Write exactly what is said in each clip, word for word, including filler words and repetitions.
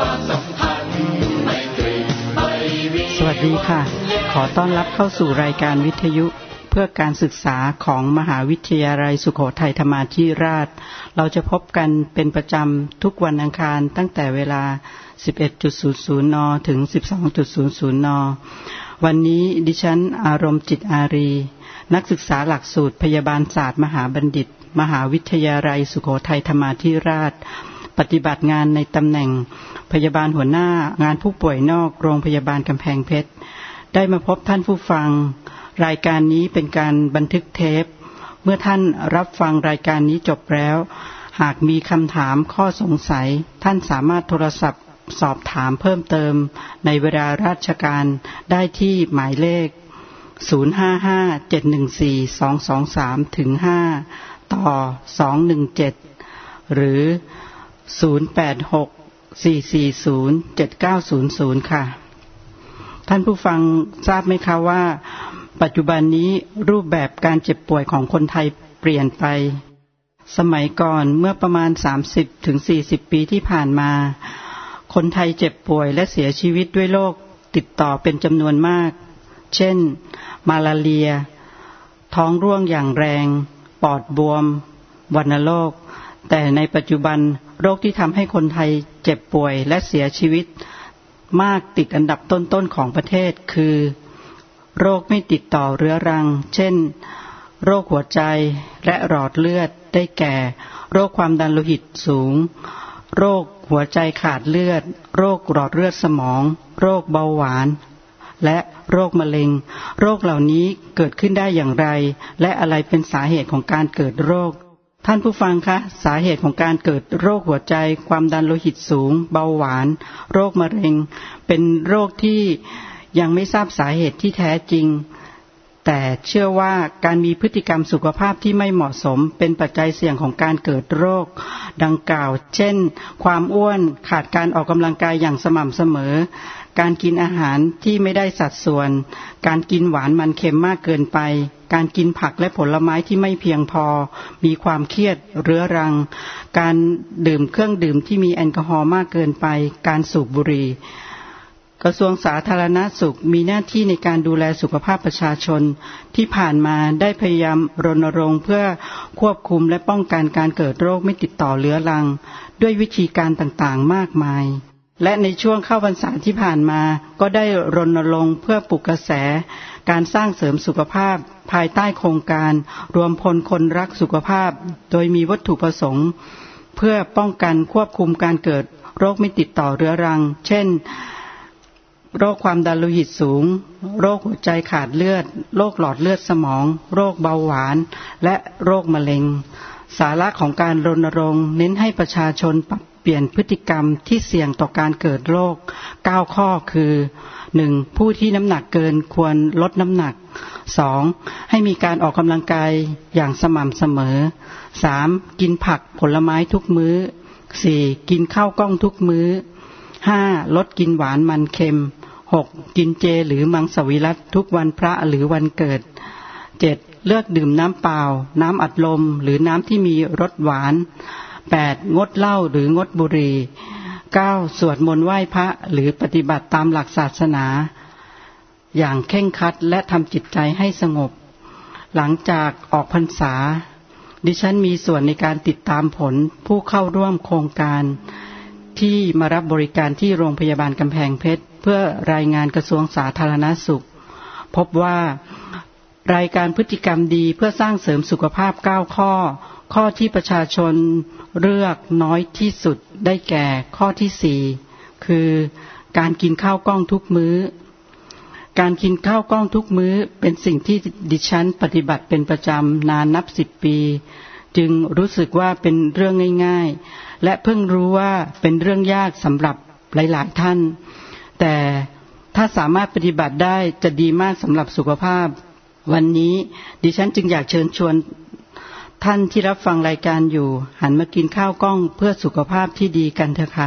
สวัสดีค่ะขอต้อนรับเข้าสู่รายการวิทยุเพื่อการศึกษาของมหาวิทยาลัยสุโขทัยธรรมาธิราชเราจะพบกันเป็นประจำทุกวันอังคารตั้งแต่เวลา สิบเอ็ดนาฬิกา นถึง สิบสองนาฬิกา นวันนี้ดิฉันอารมณ์จิตอารีนักศึกษาหลักสูตรพยาบาลศาสตร์มหาบัณฑิตมหาวิทยาลัยสุโขทัยธรรมาธิราชปฏิบัติงานในตำแหน่งพยาบาลหัวหน้างานผู้ป่วยนอกโรงพยาบาลกำแพงเพชรได้มาพบท่านผู้ฟังรายการนี้เป็นการบันทึกเทปเมื่อท่านรับฟังรายการนี้จบแล้วหากมีคำถามข้อสงสัยท่านสามารถโทรศัพท์สอบถามเพิ่มเติมในเวลาราชการได้ที่หมายเลขศูนย์ ห้า ห้า เจ็ด หนึ่ง สี่ สอง สอง สาม ถึง ห้า ต่อ สอง หนึ่ง เจ็ด หรือศูนย์ แปด หก สี่ สี่ ศูนย์ เจ็ด เก้า ศูนย์ ศูนย์ ค่ะท่านผู้ฟังทราบไหมคะว่าปัจจุบันนี้รูปแบบการเจ็บป่วยของคนไทยเปลี่ยนไปสมัยก่อนเมื่อประมาณ สามสิบถึงสี่สิบ ปีที่ผ่านมาคนไทยเจ็บป่วยและเสียชีวิตด้วยโรคติดต่อเป็นจำนวนมากเช่นมาลาเรียท้องร่วงอย่างแรงปอดบวมวัณโรคแต่ในปัจจุบันโรคที่ทำให้คนไทยเจ็บป่วยและเสียชีวิตมากติดอันดับต้นๆของประเทศคือโรคไม่ติดต่อเรื้อรังเช่นโรคหัวใจและหลอดเลือดได้แก่โรคความดันโลหิตสูงโรคหัวใจขาดเลือดโรคหลอดเลือดสมองโรคเบาหวานและโรคมะเร็งโรคเหล่านี้เกิดขึ้นได้อย่างไรและอะไรเป็นสาเหตุของการเกิดโรคท่านผู้ฟังคะสาเหตุของการเกิดโรคหัวใจความดันโลหิตสูงเบาหวานโรคมะเร็งเป็นโรคที่ยังไม่ทราบสาเหตุที่แท้จริงแต่เชื่อว่าการมีพฤติกรรมสุขภาพที่ไม่เหมาะสมเป็นปัจจัยเสี่ยงของการเกิดโรคดังกล่าวเช่นความอ้วนขาดการออกกำลังกายอย่างสม่ำเสมอการกินอาหารที่ไม่ได้สัดส่วนการกินหวานมันเค็มมากเกินไปการกินผักและผลไม้ที่ไม่เพียงพอมีความเครียดเรื้อรังการดื่มเครื่องดื่มที่มีแอลกอฮอล์มากเกินไปการสูบบุหรี่กระทรวงสาธารณสุขมีหน้าที่ในการดูแลสุขภาพประชาชนที่ผ่านมาได้พยายามรณรงค์เพื่อควบคุมและป้องกันการเกิดโรคไม่ติดต่อเรื้อรังด้วยวิธีการต่างๆมากมายและในช่วงเข้าพรรษาที่ผ่านมาก็ได้รณรงค์เพื่อปลุกกระแสการสร้างเสริมสุขภาพภายใต้โครงการรวมพลคนรักสุขภาพโดยมีวัตถุประสงค์เพื่อป้องกันควบคุมการเกิดโรคไม่ติดต่อเรื้อรังเช่นโรคความดันโลหิตสูงโรคหัวใจขาดเลือดโรคหลอดเลือดสมองโรคเบาหวานและโรคมะเร็งสาระของการรณรงค์เน้นให้ประชาชนปรับเปลี่ยนพฤติกรรมที่เสี่ยงต่อการเกิดโรคเก้าข้อคือ หนึ่ง ผู้ที่น้ำหนักเกินควรลดน้ำหนัก สอง ให้มีการออกกำลังกายอย่างสม่ำเสมอ สาม กินผักผลไม้ทุกมื้อ สี่ กินข้าวกล้องทุกมื้อ ห้า ลดกินหวานมันเค็ม หก กินเจหรือมังสวิรัติทุกวันพระหรือวันเกิด เจ็ด เลือกดื่มน้ำเปล่าน้ำอัดลมหรือน้ำที่มีรสหวานแปด งดเหล้าหรืองดบุหรี่ เก้า สวดมนต์ไหว้พระหรือปฏิบัติตามหลักศาสนาอย่างเคร่งครัดและทำจิตใจให้สงบหลังจากออกพรรษาดิฉันมีส่วนในการติดตามผลผู้เข้าร่วมโครงการที่มารับบริการที่โรงพยาบาลกำแพงเพชรเพื่อรายงานกระทรวงสาธารณสุขพบว่ารายการพฤติกรรมดีเพื่อสร้างเสริมสุขภาพเก้าข้อข้อที่ประชาชนเลือกน้อยที่สุดได้แก่ข้อที่สี่คือการกินข้าวกล้องทุกมื้อการกินข้าวกล้องทุกมื้อเป็นสิ่งที่ดิฉันปฏิบัติเป็นประจำนานนับสิบปีจึงรู้สึกว่าเป็นเรื่องง่ายๆและเพิ่งรู้ว่าเป็นเรื่องยากสำหรับหลายๆท่านแต่ถ้าสามารถปฏิบัติได้จะดีมากสำหรับสุขภาพวันนี้ดิฉันจึงอยากเชิญชวนท่านที่รับฟังรายการอยู่หันมากินข้าวกล้องเพื่อสุขภาพที่ดีกันเถอะค่ะ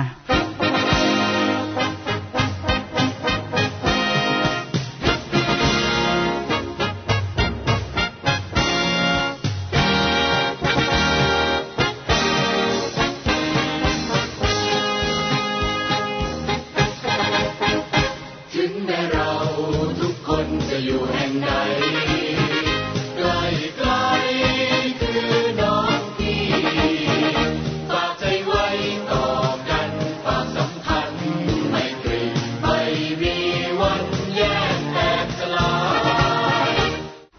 ข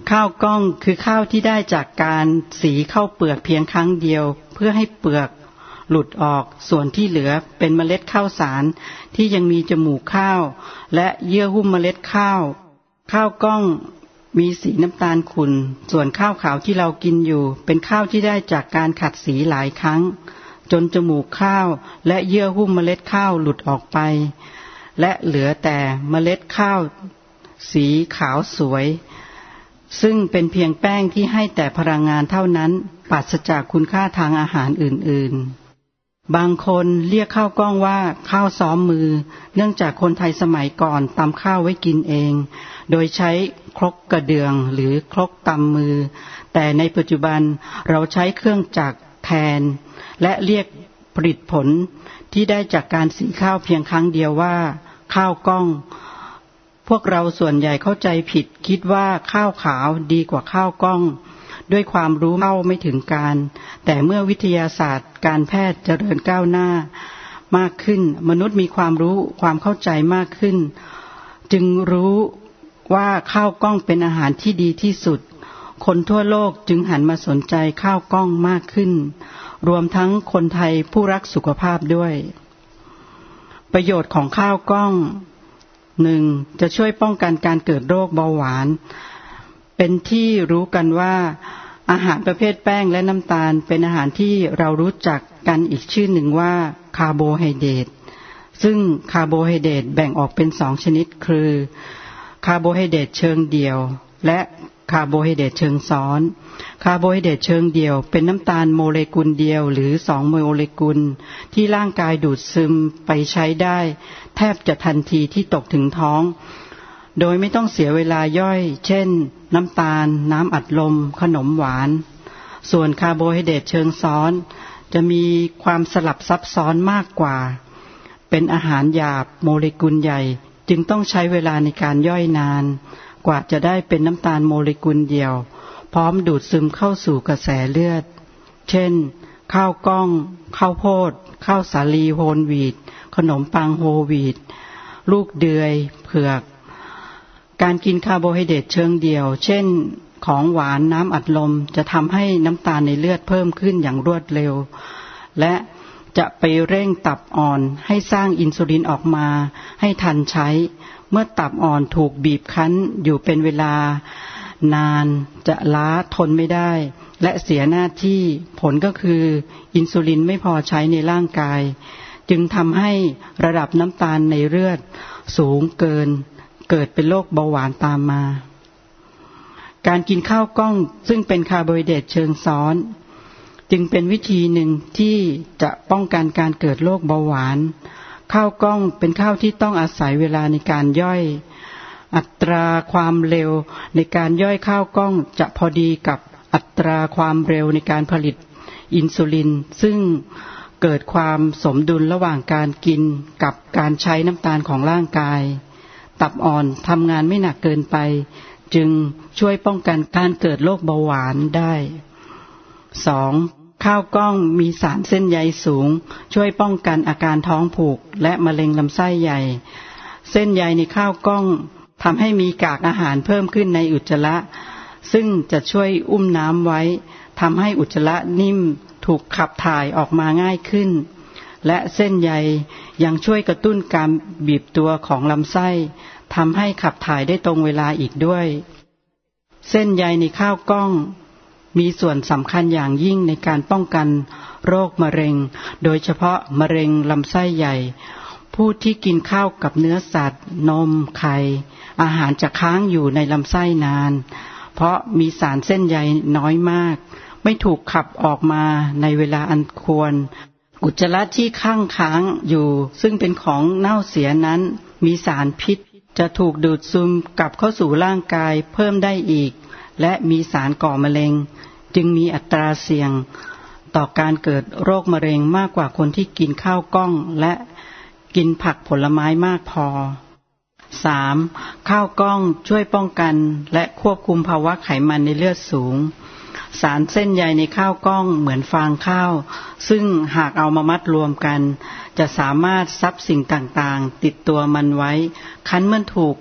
ข้าวกล้องคือข้าวที่ได้จากการสีเข้าเปลือกเพียงครั้งเดียวเพื่อให้เปลือกหลุดออกส่วนที่เหลือเป็นเมล็ดข้าวสารที่ยังมีจมูกข้าวและเยื่อหุ้มเมล็ดข้าวข้าวกล้องมีสีน้ำตาลขุ่นส่วนข้าวขาวที่เรากินอยู่เป็นข้าวที่ได้จากการขัดสีหลายครั้งจนจมูกข้าวและเยื่อหุ้มเมล็ดข้าวหลุดออกไปและเหลือแต่เมล็ดข้าวสีขาวสวยซึ่งเป็นเพียงแป้งที่ให้แต่พลังงานเท่านั้นปราศจากคุณค่าทางอาหารอื่นๆบางคนเรียกข้าวกล้องว่าข้าวซ้อมมือเนื่องจากคนไทยสมัยก่อนตำข้าวไว้กินเองโดยใช้ครกกระเดื่องหรือครกตำมือแต่ในปัจจุบันเราใช้เครื่องจักรแทนและเรียกผลิตผลที่ได้จากการสีข้าวเพียงครั้งเดียวว่าข้าวกล้องพวกเราส่วนใหญ่เข้าใจผิดคิดว่าข้าวขาวดีกว่าข้าวกล้องด้วยความรู้เข้าไม่ถึงการแต่เมื่อวิทยาศาสตร์การแพทย์เจริญก้าวหน้ามากขึ้นมนุษย์มีความรู้ความเข้าใจมากขึ้นจึงรู้ว่าข้าวกล้องเป็นอาหารที่ดีที่สุดคนทั่วโลกจึงหันมาสนใจข้าวกล้องมากขึ้นรวมทั้งคนไทยผู้รักสุขภาพด้วยประโยชน์ของข้าวกล้องหนึ่งจะช่วยป้องกันการเกิดโรคเบาหวานเป็นที่รู้กันว่าอาหารประเภทแป้งและน้ำตาลเป็นอาหารที่เรารู้จักกันอีกชื่อหนึ่งว่าคาร์โบไฮเดรตซึ่งคาร์โบไฮเดรตแบ่งออกเป็นสองชนิดคือคาร์โบไฮเดรตเชิงเดี่ยวและคาร์โบไฮเดรตเชิงซ้อนคาร์โบไฮเดรตเชิงเดี่ยวเป็นน้ำตาลโมเลกุลเดียวหรือสองโมเลกุลที่ร่างกายดูดซึมไปใช้ได้แทบจะทันทีที่ตกถึงท้องโดยไม่ต้องเสียเวลาย่อยเช่นน้ำตาลน้ำอัดลมขนมหวานส่วนคาร์โบไฮเดรตเชิงซ้อนจะมีความสลับซับซ้อนมากกว่าเป็นอาหารหยาบโมเลกุลใหญ่จึงต้องใช้เวลาในการย่อยนานกว่าจะได้เป็นน้ำตาลโมเลกุลเดียวพร้อมดูดซึมเข้าสู่กระแสเลือดเช่นข้าวกล้องข้าวโพดข้าวสาลีโฮลวีตขนมปังโฮลวีตลูกเดือยเผือกการกินคาร์โบไฮเดรตเชิงเดี่ยวเช่นของหวานน้ำอัดลมจะทำให้น้ำตาลในเลือดเพิ่มขึ้นอย่างรวดเร็วและจะไปเร่งตับอ่อนให้สร้างอินซูลินออกมาให้ทันใช้เมื่อตับอ่อนถูกบีบคั้นอยู่เป็นเวลานานจะล้าทนไม่ได้และเสียหน้าที่ผลก็คืออินซูลินไม่พอใช้ในร่างกายจึงทำให้ระดับน้ำตาลในเลือดสูงเกินเกิดเป็นโรคเบาหวานตามมาการกินข้าวกล้องซึ่งเป็นคาร์โบไฮเดรตเชิงซ้อนจึงเป็นวิธีหนึ่งที่จะป้องกันการเกิดโรคเบาหวานข้าวกล้องเป็นข้าวที่ต้องอาศัยเวลาในการย่อยอัตราความเร็วในการย่อยข้าวกล้องจะพอดีกับอัตราความเร็วในการผลิตอินซูลินซึ่งเกิดความสมดุลระหว่างการกินกับการใช้น้ำตาลของร่างกายตับอ่อนทำงานไม่หนักเกินไปจึงช่วยป้องกันการเกิดโรคเบาหวานได้ สอง. ข้าวกล้องมีสารเส้นใยสูงช่วยป้องกันอาการท้องผูกและมะเร็งลำไส้ใหญ่เส้นใยในข้าวกล้องทำให้มีกากอาหารเพิ่มขึ้นในอุจจาระซึ่งจะช่วยอุ้มน้ำไว้ทำให้อุจจาระนิ่มถูกขับถ่ายออกมาง่ายขึ้นและเส้นใยยังช่วยกระตุ้นการบีบตัวของลำไส้ทำให้ขับถ่ายได้ตรงเวลาอีกด้วยเส้นใยในข้าวกล้องมีส่วนสำคัญอย่างยิ่งในการป้องกันโรคมะเร็งโดยเฉพาะมะเร็งลำไส้ใหญ่ผู้ที่กินข้าวกับเนื้อสัตว์นมไข่อาหารจะค้างอยู่ในลำไส้นานเพราะมีสารเส้นใยน้อยมากไม่ถูกขับออกมาในเวลาอันควรอุจจาระที่ข้างค้างอยู่ซึ่งเป็นของเน่าเสียนั้นมีสารพิษจะถูกดูดซึมกลับเข้าสู่ร่างกายเพิ่มได้อีกและมีสารก่อมะเร็งจึงมีอัตราเสี่ยงต่อการเกิดโรคมะเร็งมากกว่าคนที่กินข้าวกล้องและกินผักผลไม้มากพอ สาม. ข้าวกล้องช่วยป้องกันและควบคุมภาวะไขมันในเลือดสูงสารเส้นใยในข้าวกล้องเหมือนฟางข้าวซึ่งหากเอามามัดรวมกันจะสามารถซับสิ่งต่างๆติดตัวมันไว้คั้นเมื่อถูก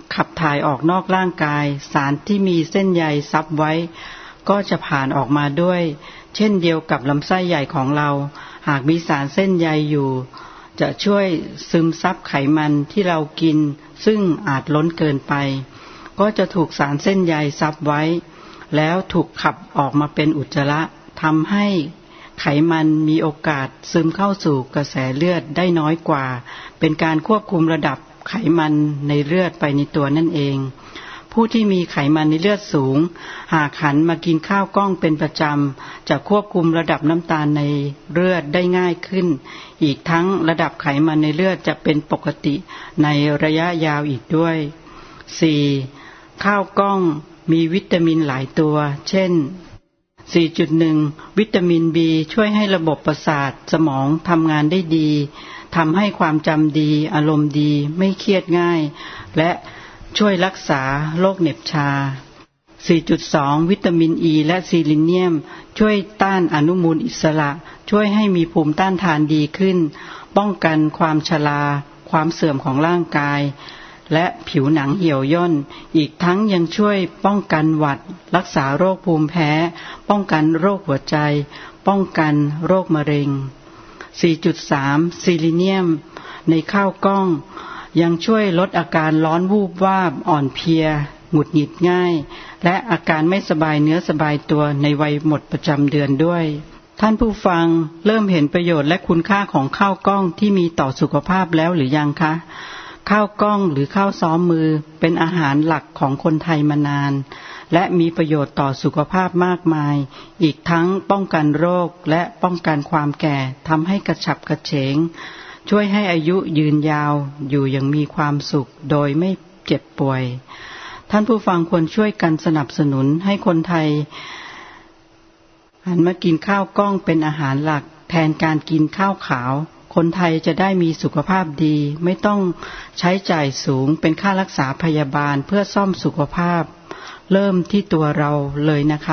ขับถ่ายออกนอกร่างกายสารที่มีเส้นใยซับไว้ก็จะผ่านออกมาด้วยเช่นเดียวกับลำไส้ใหญ่ของเราหากมีสารเส้นใยอยู่จะช่วยซึมซับไขมันที่เรากินซึ่งอาจล้นเกินไปก็จะถูกสารเส้นใยซับไว้แล้วถูกขับออกมาเป็นอุจจาระทำให้ไขมันมีโอกาสซึมเข้าสู่กระแสเลือดได้น้อยกว่าเป็นการควบคุมระดับไขมันในเลือดไปในตัวนั่นเองผู้ที่มีไขมันในเลือดสูงหากหันมากินข้าวกล้องเป็นประจำจะควบคุมระดับน้ำตาลในเลือดได้ง่ายขึ้นอีกทั้งระดับไขมันในเลือดจะเป็นปกติในระยะยาวอีกด้วย สี่. ข้าวกล้องมีวิตามินหลายตัวเช่น สี่จุดหนึ่ง วิตามิน B ช่วยให้ระบบประสาทสมองทำงานได้ดีทำให้ความจำดีอารมณ์ดีไม่เครียดง่ายและช่วยรักษาโรคเหน็บชา สี่จุดสอง วิตามิน E และซีลิเนียมช่วยต้านอนุมูลอิสระช่วยให้มีภูมิต้านทานดีขึ้นป้องกันความชราความเสื่อมของร่างกายและผิวหนังเหี่ยวย่นอีกทั้งยังช่วยป้องกันหวัดรักษาโรคภูมิแพ้ป้องกันโรคหัวใจป้องกันโรคมะเร็ง สี่จุดสาม ซีลิเนียมในข้าวกล้องยังช่วยลดอาการร้อนวูบวาบอ่อนเพลียหงุดหงิดง่ายและอาการไม่สบายเนื้อสบายตัวในวัยหมดประจำเดือนด้วยท่านผู้ฟังเริ่มเห็นประโยชน์และคุณค่าของข้าวกล้องที่มีต่อสุขภาพแล้วหรือยังคะข้าวกล้องหรือข้าวซ้อมมือเป็นอาหารหลักของคนไทยมานานและมีประโยชน์ต่อสุขภาพมากมายอีกทั้งป้องกันโรคและป้องกันความแก่ทำให้กระฉับกระเฉงช่วยให้อายุยืนยาวอยู่อย่างมีความสุขโดยไม่เจ็บป่วยท่านผู้ฟังควรช่วยกันสนับสนุนให้คนไทยหันมากินข้าวกล้องเป็นอาหารหลักแทนการกินข้าวขาวคนไทยจะได้มีสุขภาพดีไม่ต้องใช้จ่ายสูงเป็นค่ารักษาพยาบาลเพื่อซ่อมสุขภาพเริ่มที่ตัวเราเลยนะคะ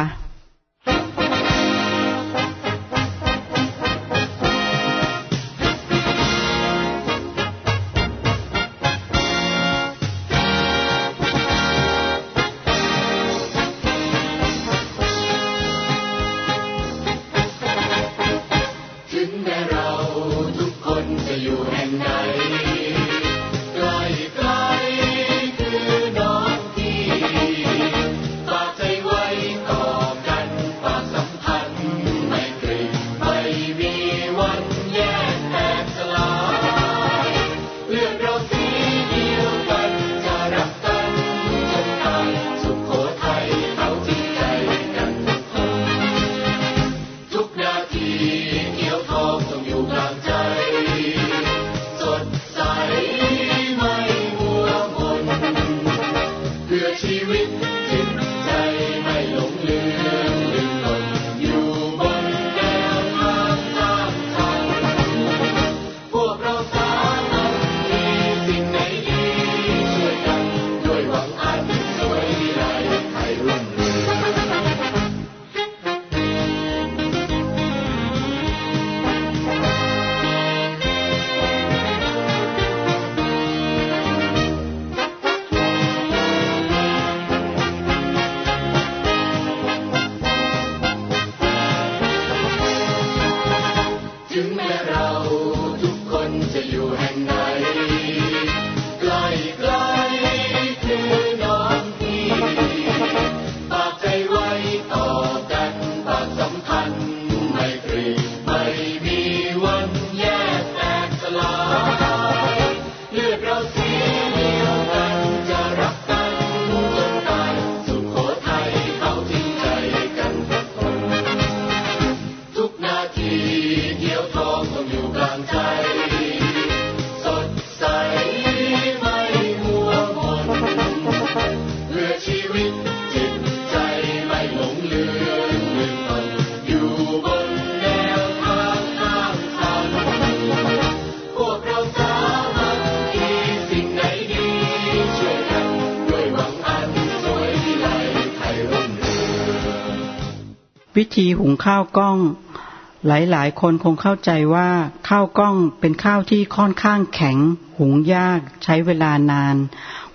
วิธีหุงข้าวกล้องหลายๆคนคงเข้าใจว่าข้าวกล้องเป็นข้าวที่ค่อนข้างแข็งหุงยากใช้เวลานาน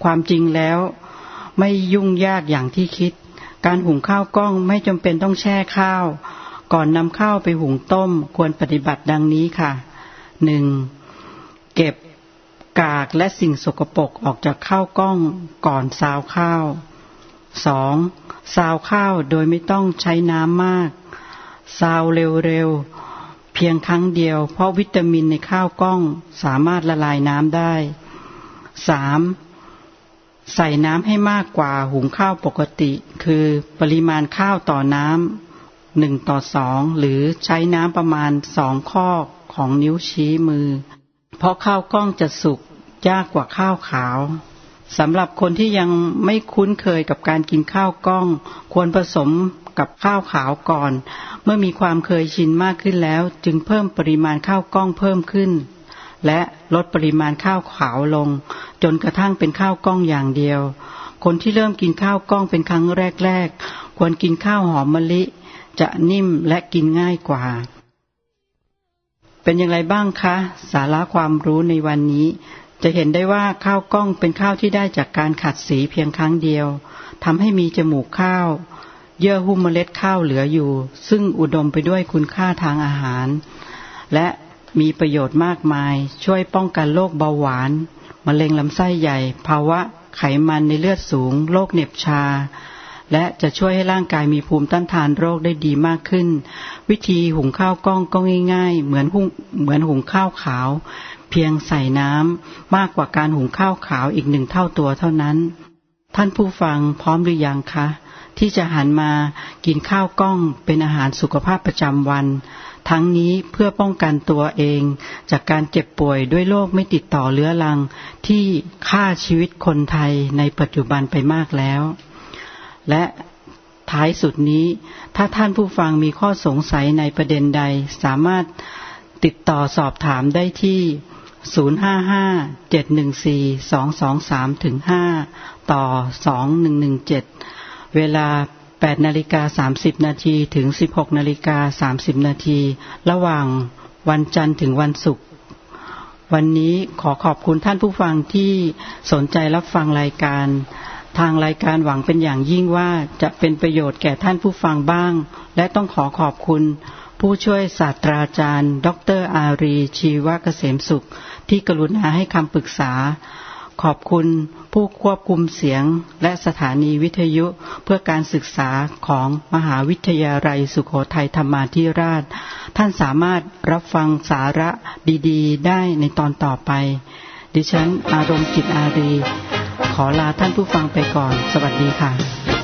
ความจริงแล้วไม่ยุ่งยากอย่างที่คิดการหุงข้าวกล้องไม่จำเป็นต้องแช่ข้าวก่อนนำข้าวไปหุงต้มควรปฏิบัติดังนี้ค่ะ หนึ่ง. เก็บกากและสิ่งสกปรกออกจากข้าวกล้องก่อนซาวข้าว สอง. ซาวข้าวโดยไม่ต้องใช้น้ำมากซาวเร็วๆเพียงครั้งเดียวเพราะวิตามินในข้าวกล้องสามารถละลายน้ำได้ สาม. ใส่น้ำให้มากกว่าหุงข้าวปกติคือปริมาณข้าวต่อน้ำหนึ่งต่อสองหรือใช้น้ำประมาณสองข้อของนิ้วชี้มือเพราะข้าวกล้องจะสุกยากกว่าข้าวขาวสำหรับคนที่ยังไม่คุ้นเคยกับการกินข้าวกล้องควรผสมกับข้าวขาวก่อนเมื่อมีความเคยชินมากขึ้นแล้วจึงเพิ่มปริมาณข้าวกล้องเพิ่มขึ้นและลดปริมาณข้าวขาวลงจนกระทั่งเป็นข้าวกล้องอย่างเดียวคนที่เริ่มกินข้าวกล้องเป็นครั้งแรกๆควรกินข้าวหอมมะลิจะนิ่มและกินง่ายกว่าเป็นอย่างไรบ้างคะสาระความรู้ในวันนี้จะเห็นได้ว่าข้าวกล้องเป็นข้าวที่ได้จากการขัดสีเพียงครั้งเดียวทำให้มีจมูกข้าวเยื่อหุ้มเมล็ดข้าวเหลืออยู่ซึ่งอุดมไปด้วยคุณค่าทางอาหารและมีประโยชน์มากมายช่วยป้องกันโรคเบาหวานมะเร็งลำไส้ใหญ่ภาวะไขมันในเลือดสูงโรคเหน็บชาและจะช่วยให้ร่างกายมีภูมิต้านทานโรคได้ดีมากขึ้นวิธีหุงข้าวกล้องก็ง่ายๆเหมือนหุงเหมือนหุงข้าวขาวเพียงใส่น้ำมากกว่าการหุงข้าวขาวอีกหนึ่งเท่าตัวเท่านั้นท่านผู้ฟังพร้อมหรือยังคะที่จะหันมากินข้าวกล้องเป็นอาหารสุขภาพประจำวันทั้งนี้เพื่อป้องกันตัวเองจากการเจ็บป่วยด้วยโรคไม่ติดต่อเรื้อรังที่ฆ่าชีวิตคนไทยในปัจจุบันไปมากแล้วและท้ายสุดนี้ถ้าท่านผู้ฟังมีข้อสงสัยในประเด็นใดสามารถติดต่อสอบถามได้ที่ศูนย์ ห้า ห้า เจ็ด หนึ่ง สี่ สอง สอง สาม ห้า ต่อ สอง หนึ่ง หนึ่ง เจ็ดเวลา แปดนาฬิกาสามสิบนาทีถึง สิบหกนาฬิกาสามสิบนาทีระหว่างวันจันทร์ถึงวันศุกร์วันนี้ขอขอบคุณท่านผู้ฟังที่สนใจรับฟังรายการทางรายการหวังเป็นอย่างยิ่งว่าจะเป็นประโยชน์แก่ท่านผู้ฟังบ้างและต้องขอขอบคุณผู้ช่วยศาสตราจารย์ดร.อารีชีวเกษมสุขที่กรุณาให้คำปรึกษาขอบคุณผู้ควบคุมเสียงและสถานีวิทยุเพื่อการศึกษาของมหาวิทยาลัยสุโขทัยธรรมาธิราชท่านสามารถรับฟังสาระดีๆได้ในตอนต่อไปดิฉันอารมณ์จิตอารีขอลาท่านผู้ฟังไปก่อนสวัสดีค่ะ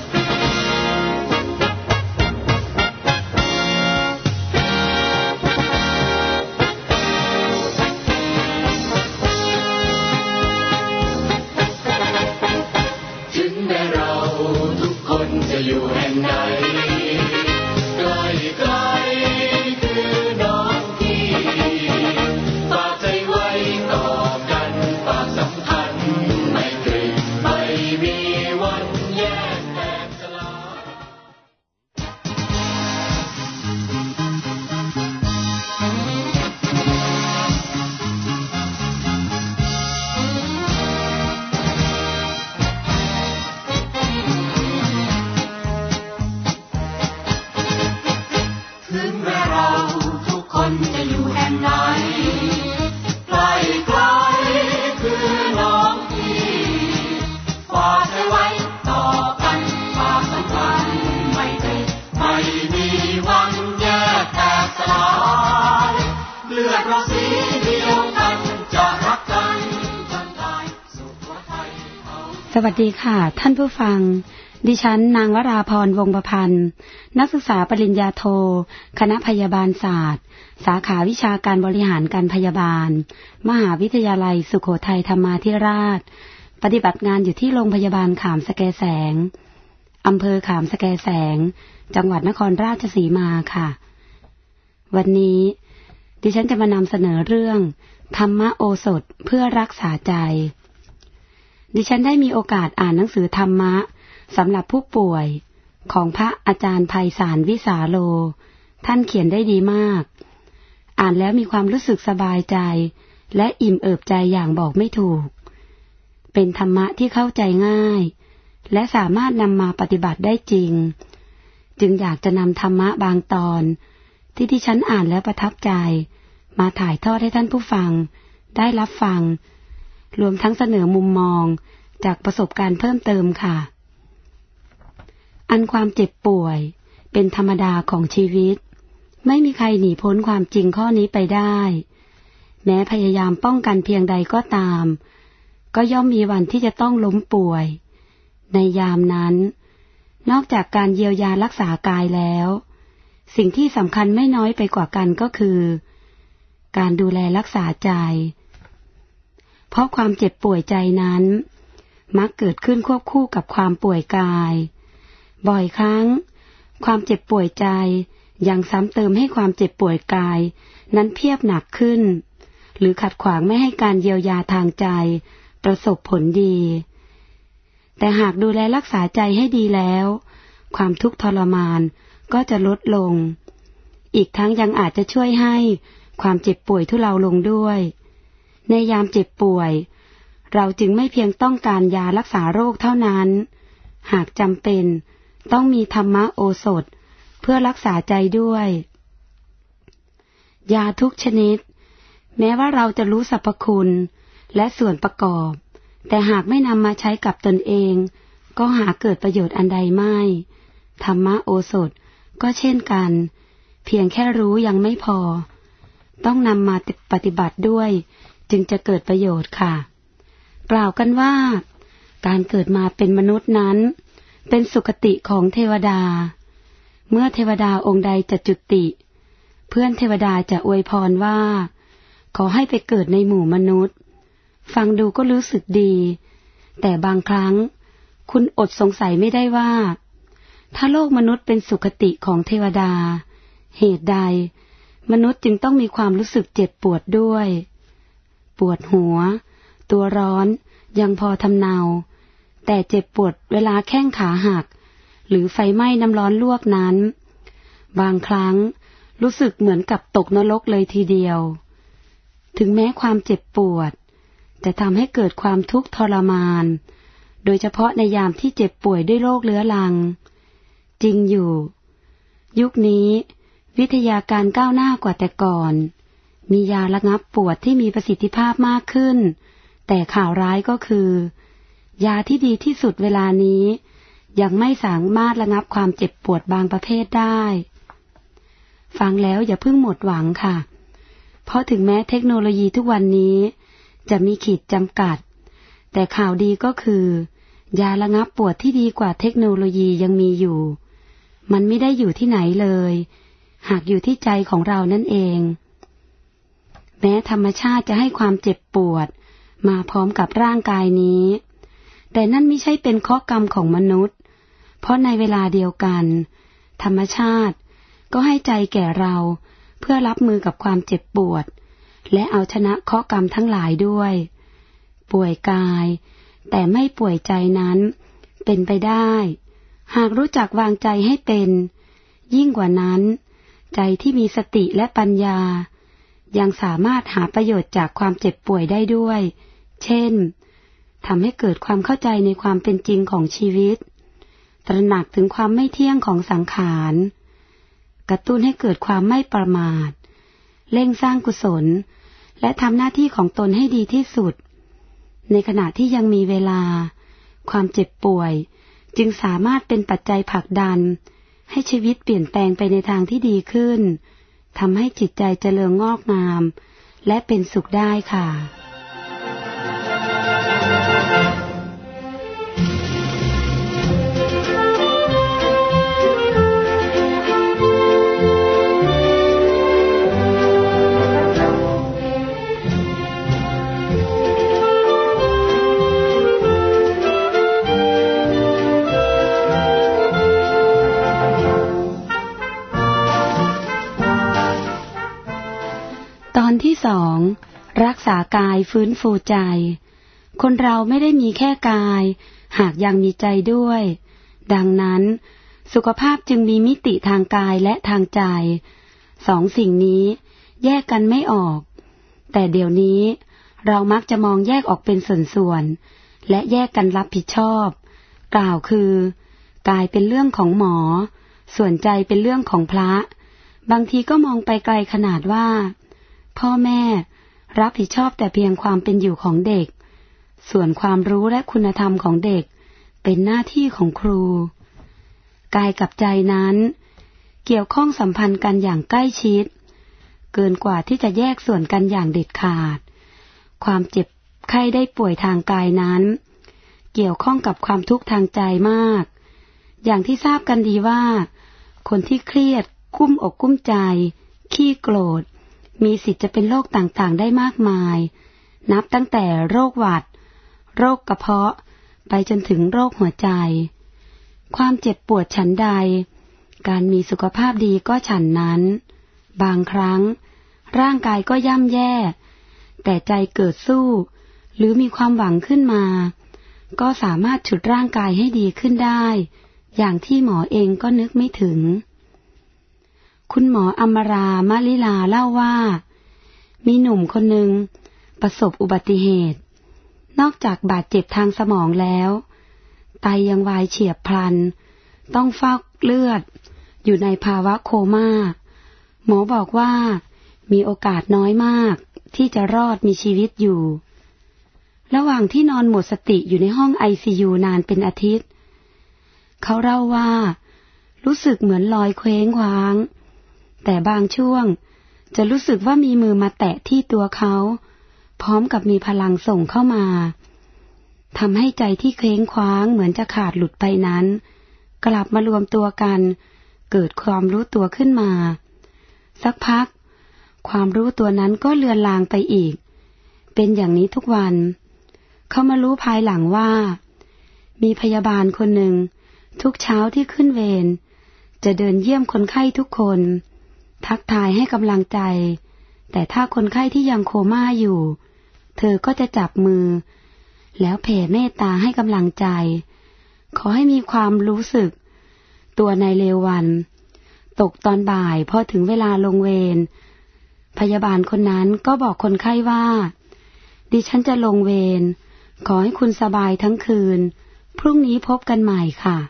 อยู่แห่งไหนใกล้ใกล้คือน้องพี่ฝากใจไว้ต่อกันฝากสัมพันธ์ไม่เคยไม่มีวันแยกแตกสลสวัสดีค่ะท่านผู้ฟังดิฉันนางวราพรวงศ์ประพันธ์นักศึกษาปริญญาโทคณะพยาบาลศาสตร์สาขาวิชาการบริหารการพยาบาลมหาวิทยาลัยสุโขทัยธรรมาธิราชปฏิบัติงานอยู่ที่โรงพยาบาลขามสแกแสงอำเภอขามสแกแสงจังหวัดนครราชสีมาค่ะวันนี้ดิฉันจะมานำเสนอเรื่องธรรมโอสถเพื่อรักษาใจดิฉันได้มีโอกาสอ่านหนังสือธรรมะสำหรับผู้ป่วยของพระอาจารย์ไพศาลวิสาโลท่านเขียนได้ดีมากอ่านแล้วมีความรู้สึกสบายใจและอิ่มเอิบใจอย่างบอกไม่ถูกเป็นธรรมะที่เข้าใจง่ายและสามารถนำมาปฏิบัติได้จริงจึงอยากจะนำธรรมะบางตอนที่ที่ฉันอ่านแล้วประทับใจมาถ่ายทอดให้ท่านผู้ฟังได้รับฟังรวมทั้งเสนอมุมมองจากประสบการณ์เพิ่มเติมค่ะอันความเจ็บป่วยเป็นธรรมดาของชีวิตไม่มีใครหนีพ้นความจริงข้อนี้ไปได้แม้พยายามป้องกันเพียงใดก็ตามก็ย่อมมีวันที่จะต้องล้มป่วยในยามนั้นนอกจากการเยียวยารักษากายแล้วสิ่งที่สำคัญไม่น้อยไปกว่ากันก็คือการดูแลรักษาใจเพราะความเจ็บป่วยใจนั้นมักเกิดขึ้นควบคู่กับความป่วยกายบ่อยครั้งความเจ็บป่วยใจยังซ้ำเติมให้ความเจ็บป่วยกายนั้นเพียบหนักขึ้นหรือขัดขวางไม่ให้การเยียวยาทางใจประสบผลดีแต่หากดูแลรักษาใจให้ดีแล้วความทุกข์ทรมานก็จะลดลงอีกทั้งยังอาจจะช่วยให้ความเจ็บป่วยทุเลาลงด้วยในยามเจ็บป่วยเราจึงไม่เพียงต้องการยารักษาโรคเท่านั้นหากจำเป็นต้องมีธรรมโอสถเพื่อรักษาใจด้วยยาทุกชนิดแม้ว่าเราจะรู้สรรพคุณและส่วนประกอบแต่หากไม่นำมาใช้กับตนเองก็หาเกิดประโยชน์อันใดไม่ธรรมโอสถก็เช่นกันเพียงแค่รู้ยังไม่พอต้องนำมาปฏิบัติด้วยจึงจะเกิดประโยชน์ค่ะกล่าวกันว่าการเกิดมาเป็นมนุษย์นั้นเป็นสุคติของเทวดาเมื่อเทวดาองค์ใดจะจุติเพื่อนเทวดาจะอวยพรว่าขอให้ไปเกิดในหมู่มนุษย์ฟังดูก็รู้สึกดีแต่บางครั้งคุณอดสงสัยไม่ได้ว่าถ้าโลกมนุษย์เป็นสุคติของเทวดาเหตุใดมนุษย์จึงต้องมีความรู้สึกเจ็บปวดด้วยปวดหัวตัวร้อนยังพอทำเนาแต่เจ็บปวดเวลาแข้งขาหักหรือไฟไหม้น้ำร้อนลวกนั้นบางครั้งรู้สึกเหมือนกับตกนรกเลยทีเดียวถึงแม้ความเจ็บปวดแต่ทำให้เกิดความทุกข์ทรมานโดยเฉพาะในยามที่เจ็บป่วยด้วยโรคเรื้อรังจริงอยู่ยุคนี้วิทยาการก้าวหน้ากว่าแต่ก่อนมียาระงับปวดที่มีประสิทธิภาพมากขึ้นแต่ข่าวร้ายก็คือยาที่ดีที่สุดเวลานี้ยังไม่สามารถระงับความเจ็บปวดบางประเภทได้ฟังแล้วอย่าเพิ่งหมดหวังค่ะเพราะถึงแม้เทคโนโลยีทุกวันนี้จะมีขีดจำกัดแต่ข่าวดีก็คือยาระงับปวดที่ดีกว่าเทคโนโลยียังมีอยู่มันไม่ได้อยู่ที่ไหนเลยหากอยู่ที่ใจของเรานั่นเองแม้ธรรมชาติจะให้ความเจ็บปวดมาพร้อมกับร่างกายนี้แต่นั่นไม่ใช่เป็นข้อกรรมของมนุษย์เพราะในเวลาเดียวกันธรรมชาติก็ให้ใจแก่เราเพื่อรับมือกับความเจ็บปวดและเอาชนะข้อกรรมทั้งหลายด้วยป่วยกายแต่ไม่ป่วยใจนั้นเป็นไปได้หากรู้จักวางใจให้เป็นยิ่งกว่านั้นใจที่มีสติและปัญญายังสามารถหาประโยชน์จากความเจ็บป่วยได้ด้วยเช่นทำให้เกิดความเข้าใจในความเป็นจริงของชีวิตตระหนักถึงความไม่เที่ยงของสังขารกระตุ้นให้เกิดความไม่ประมาทเร่งสร้างกุศลและทำหน้าที่ของตนให้ดีที่สุดในขณะที่ยังมีเวลาความเจ็บป่วยจึงสามารถเป็นปัจจัยผลักดันให้ชีวิตเปลี่ยนแปลงไปในทางที่ดีขึ้นทำให้จิตใจเจริญงอกงามและเป็นสุขได้ค่ะ อนที่สองรักษากายฟื้นฟูใจคนเราไม่ได้มีแค่กายหากยังมีใจด้วยดังนั้นสุขภาพจึงมีมิติทางกายและทางใจสองสิ่งนี้แยกกันไม่ออกแต่เดี๋ยวนี้เรามักจะมองแยกออกเป็นส่วนๆและแยกกันรับผิดชอบกล่าวคือกายเป็นเรื่องของหมอส่วนใจเป็นเรื่องของพระบางทีก็มองไปไกลขนาดว่าพ่อแม่รับผิดชอบแต่เพียงความเป็นอยู่ของเด็กส่วนความรู้และคุณธรรมของเด็กเป็นหน้าที่ของครูกายกับใจนั้นเกี่ยวข้องสัมพันธ์กันอย่างใกล้ชิดเกินกว่าที่จะแยกส่วนกันอย่างเด็ดขาดความเจ็บไข้ได้ป่วยทางกายนั้นเกี่ยวข้องกับความทุกข์ทางใจมากอย่างที่ทราบกันดีว่าคนที่เครียดกุ้มอกกุ้มใจขี้โกรธมีสิทธิ์จะเป็นโรคต่างๆได้มากมายนับตั้งแต่โรคหวัดโรคกระเพาะไปจนถึงโรคหัวใจความเจ็บปวดฉันใดการมีสุขภาพดีก็ฉันนั้นบางครั้งร่างกายก็ย่ำแย่แต่ใจเกิดสู้หรือมีความหวังขึ้นมาก็สามารถฉุดร่างกายให้ดีขึ้นได้อย่างที่หมอเองก็นึกไม่ถึงคุณหมออมรามลิลาเล่าว่ามีหนุ่มคนหนึ่งประสบอุบัติเหตุนอกจากบาดเจ็บทางสมองแล้วไตยังวายเฉียบพลันต้องฟอกเลือดอยู่ในภาวะโคม่าหมอบอกว่ามีโอกาสน้อยมากที่จะรอดมีชีวิตอยู่ระหว่างที่นอนหมดสติอยู่ในห้อง ไอ ซี ยู นานเป็นอาทิตย์เขาเล่าว่ารู้สึกเหมือนลอยเคว้งคว้างแต่บางช่วงจะรู้สึกว่ามีมือมาแตะที่ตัวเขาพร้อมกับมีพลังส่งเข้ามาทำให้ใจที่เคว้งคว้างเหมือนจะขาดหลุดไปนั้นกลับมารวมตัวกันเกิดความรู้ตัวขึ้นมาสักพักความรู้ตัวนั้นก็เลือนลางไปอีกเป็นอย่างนี้ทุกวันเขามารู้ภายหลังว่ามีพยาบาลคนหนึ่งทุกเช้าที่ขึ้นเวรจะเดินเยี่ยมคนไข้ทุกคนทักทายให้กำลังใจแต่ถ้าคนไข้ที่ยังโคม่าอยู่เธอก็จะจับมือแล้วแผ่เมตตาให้กำลังใจขอให้มีความรู้สึกตัวในเร็ววันตกตอนบ่ายพอถึงเวลาลงเวรพยาบาลคนนั้นก็บอกคนไข้ว่าดิฉันจะลงเวรขอให้คุณสบายทั้งคืนพรุ่งนี้พบกันใหม่ค่ะ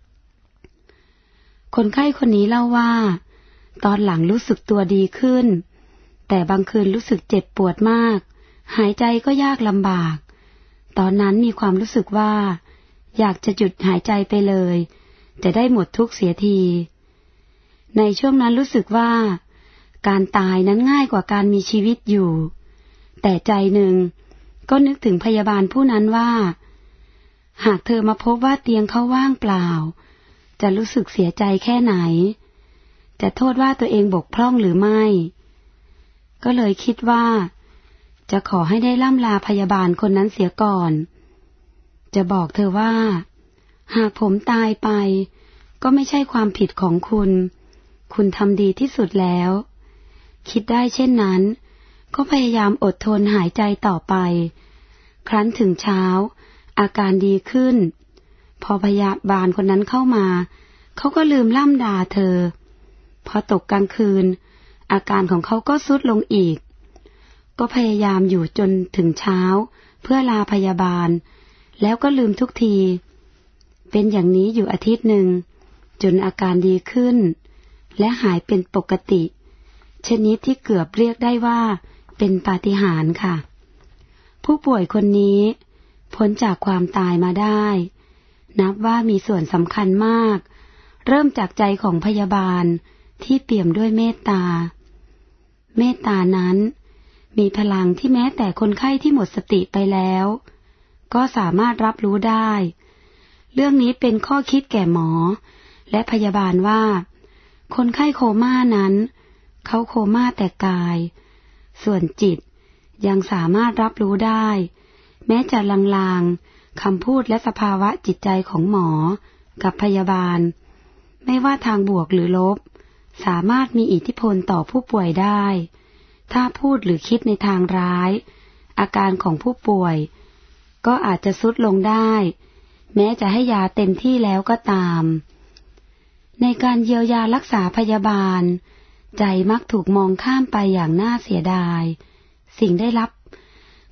คนไข้คนนี้เล่าว่าตอนหลังรู้สึกตัวดีขึ้นแต่บางคืนรู้สึกเจ็บปวดมากหายใจก็ยากลำบากตอนนั้นมีความรู้สึกว่าอยากจะหยุดหายใจไปเลยจะได้หมดทุกข์เสียทีในช่วงนั้นรู้สึกว่าการตายนั้นง่ายกว่าการมีชีวิตอยู่แต่ใจหนึ่งก็นึกถึงพยาบาลผู้นั้นว่าหากเธอมาพบว่าเตียงเขาว่างเปล่าจะรู้สึกเสียใจแค่ไหนจะโทษว่าตัวเองบกพร่องหรือไม่ก็เลยคิดว่าจะขอให้ได้ล่ำลาพยาบาลคนนั้นเสียก่อนจะบอกเธอว่าหากผมตายไปก็ไม่ใช่ความผิดของคุณคุณทำดีที่สุดแล้วคิดได้เช่นนั้นก็พยายามอดทนหายใจต่อไปครั้นถึงเช้าอาการดีขึ้นพอพยาบาลคนนั้นเข้ามาเขาก็ลืมล่ำด่าเธอพอตกกลางคืนอาการของเขาก็ทรุดลงอีกก็พยายามอยู่จนถึงเช้าเพื่อลาพยาบาลแล้วก็ลืมทุกทีเป็นอย่างนี้อยู่อาทิตย์หนึ่งจนอาการดีขึ้นและหายเป็นปกติชนิดที่เกือบเรียกได้ว่าเป็นปาฏิหาริย์ค่ะผู้ป่วยคนนี้พ้นจากความตายมาได้นับว่ามีส่วนสำคัญมากเริ่มจากใจของพยาบาลที่เปี่ยมด้วยเมตตาเมตตานั้นมีพลังที่แม้แต่คนไข้ที่หมดสติไปแล้วก็สามารถรับรู้ได้เรื่องนี้เป็นข้อคิดแก่หมอและพยาบาลว่าคนไข้โคม่านั้นเขาโคม่าแต่กายส่วนจิตยังสามารถรับรู้ได้แม้จะลางๆคำพูดและสภาวะจิตใจของหมอกับพยาบาลไม่ว่าทางบวกหรือลบสามารถมีอิทธิพลต่อผู้ป่วยได้ถ้าพูดหรือคิดในทางร้ายอาการของผู้ป่วยก็อาจจะทรุดลงได้แม้จะให้ยาเต็มที่แล้วก็ตามในการเยียวยารักษาพยาบาลใจมักถูกมองข้ามไปอย่างน่าเสียดายสิ่งได้รับ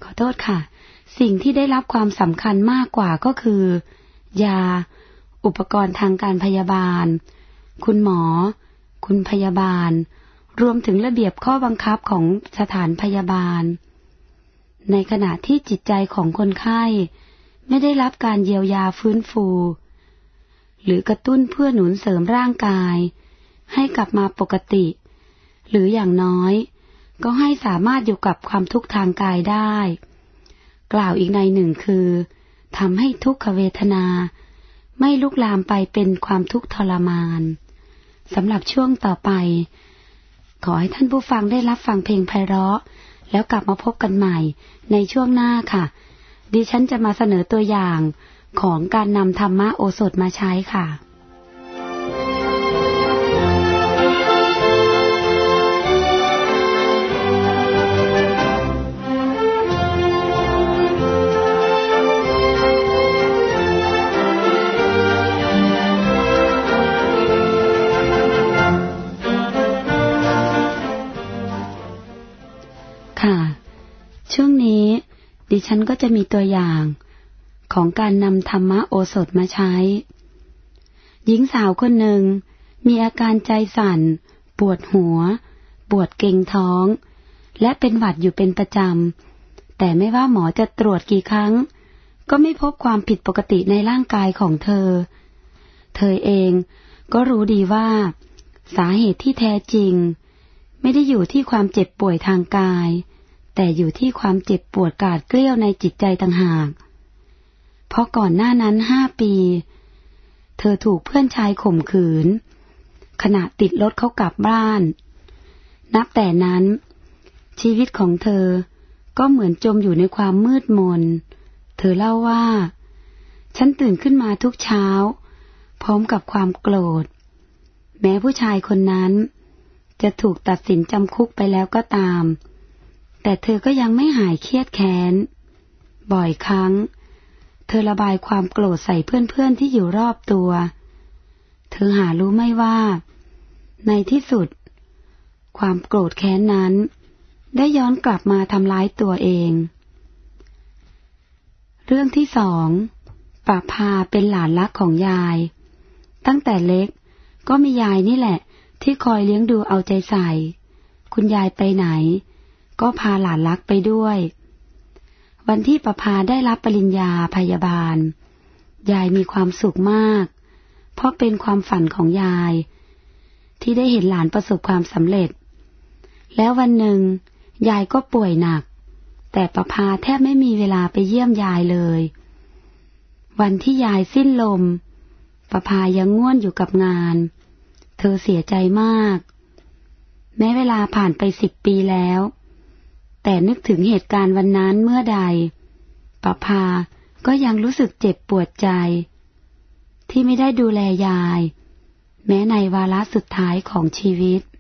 ขอโทษค่ะสิ่งที่ได้รับความสำคัญมากกว่าก็คือยาอุปกรณ์ทางการพยาบาลคุณหมอคุณพยาบาลรวมถึงระเบียบข้อบังคับของสถานพยาบาลในขณะที่จิตใจของคนไข้ไม่ได้รับการเยียวยาฟื้นฟูหรือกระตุ้นเพื่อหนุนเสริมร่างกายให้กลับมาปกติหรืออย่างน้อยก็ให้สามารถอยู่กับความทุกข์ทางกายได้กล่าวอีกในหนึ่งคือทำให้ทุกขเวทนาไม่ลุกลามไปเป็นความทุกข์ทรมานสำหรับช่วงต่อไปขอให้ท่านผู้ฟังได้รับฟังเพลงไพเราะแล้วกลับมาพบกันใหม่ในช่วงหน้าค่ะดิฉันจะมาเสนอตัวอย่างของการนำธรรมะโอสถมาใช้ค่ะค่ะช่วงนี้ดิฉันก็จะมีตัวอย่างของการนำธรรมะโอสถมาใช้หญิงสาวคนหนึ่งมีอาการใจสั่นปวดหัวปวดเกร็งท้องและเป็นหวัดอยู่เป็นประจำแต่ไม่ว่าหมอจะตรวจกี่ครั้งก็ไม่พบความผิดปกติในร่างกายของเธอเธอเองก็รู้ดีว่าสาเหตุที่แท้จริงไม่ได้อยู่ที่ความเจ็บป่วยทางกายแต่อยู่ที่ความเจ็บปวดกาดเกลี้ยวในจิตใจต่างหากเพราะก่อนหน้านั้นห้าปีเธอถูกเพื่อนชายข่มขืนขณะติดรถเขากลับบ้านนับแต่นั้นชีวิตของเธอก็เหมือนจมอยู่ในความมืดมนเธอเล่าว่าฉันตื่นขึ้นมาทุกเช้าพร้อมกับความโกรธแม้ผู้ชายคนนั้นจะถูกตัดสินจำคุกไปแล้วก็ตามแต่เธอก็ยังไม่หายเครียดแค้นบ่อยครั้งเธอระบายความโกรธใส่เพื่อนๆที่อยู่รอบตัวเธอหารู้ไม่ว่าในที่สุดความโกรธแค้นนั้นได้ย้อนกลับมาทำร้ายตัวเองเรื่องที่สองป้าพาเป็นหลานรักของยายตั้งแต่เล็กก็มียายนี่แหละที่คอยเลี้ยงดูเอาใจใส่คุณยายไปไหนก็พาหลานรักไปด้วยวันที่ประภาได้รับปริญญาพยาบาลยายมีความสุขมากเพราะเป็นความฝันของยายที่ได้เห็นหลานประสบความสำเร็จแล้ววันหนึ่งยายก็ป่วยหนักแต่ประภาแทบไม่มีเวลาไปเยี่ยมยายเลยวันที่ยายสิ้นลมประภายังง่วนอยู่กับงานเธอเสียใจมากแม้เวลาผ่านไปสิบปีแล้วแต่นึกถึงเหตุการณ์วันนั้นเมื่อใดประภาก็ยังรู้สึกเจ็บปวดใจที่ไม่ได้ดูแลยายแม้ในวาระสุดท้ายของชีวิต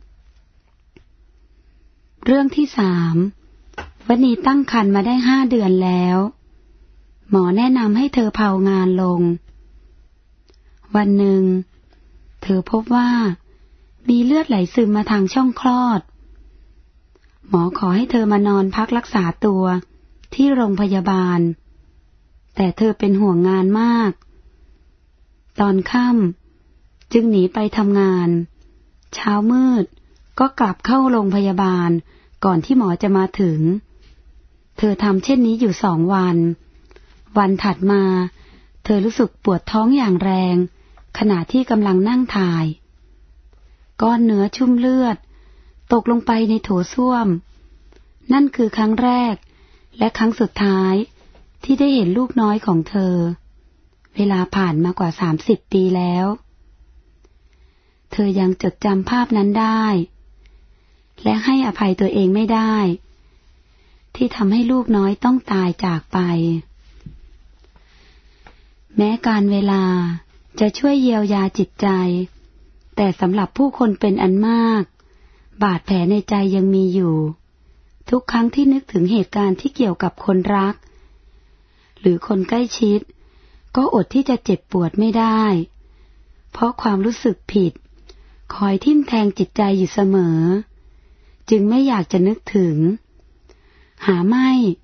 เรื่องที่สามวนีตั้งครรภ์มาได้ห้าเดือนแล้วหมอแนะนำให้เธอเผางานลงวันหนึ่งเธอพบว่ามีเลือดไหลซึมมาทางช่องคลอดหมอขอให้เธอมานอนพักรักษาตัวที่โรงพยาบาลแต่เธอเป็นห่วงงานมากตอนค่ำจึงหนีไปทำงานเช้ามืดก็กลับเข้าโรงพยาบาลก่อนที่หมอจะมาถึงเธอทำเช่นนี้อยู่สองวันวันถัดมาเธอรู้สึกปวดท้องอย่างแรงขณะที่กำลังนั่งถ่ายก้อนเนื้อชุ่มเลือดตกลงไปในโถส้วมนั่นคือครั้งแรกและครั้งสุดท้ายที่ได้เห็นลูกน้อยของเธอเวลาผ่านมากว่าสามสิบปีแล้วเธอยังจดจำภาพนั้นได้และให้อภัยตัวเองไม่ได้ที่ทำให้ลูกน้อยต้องตายจากไปแม้การเวลาจะช่วยเยียวยาจิตใจแต่สำหรับผู้คนเป็นอันมากบาดแผลในใจยังมีอยู่ทุกครั้งที่นึกถึงเหตุการณ์ที่เกี่ยวกับคนรักหรือคนใกล้ชิดก็อดที่จะเจ็บปวดไม่ได้เพราะความรู้สึกผิดคอยทิ่มแทงจิตใจอยู่เสมอจึงไม่อยากจะนึกถึงหาไม่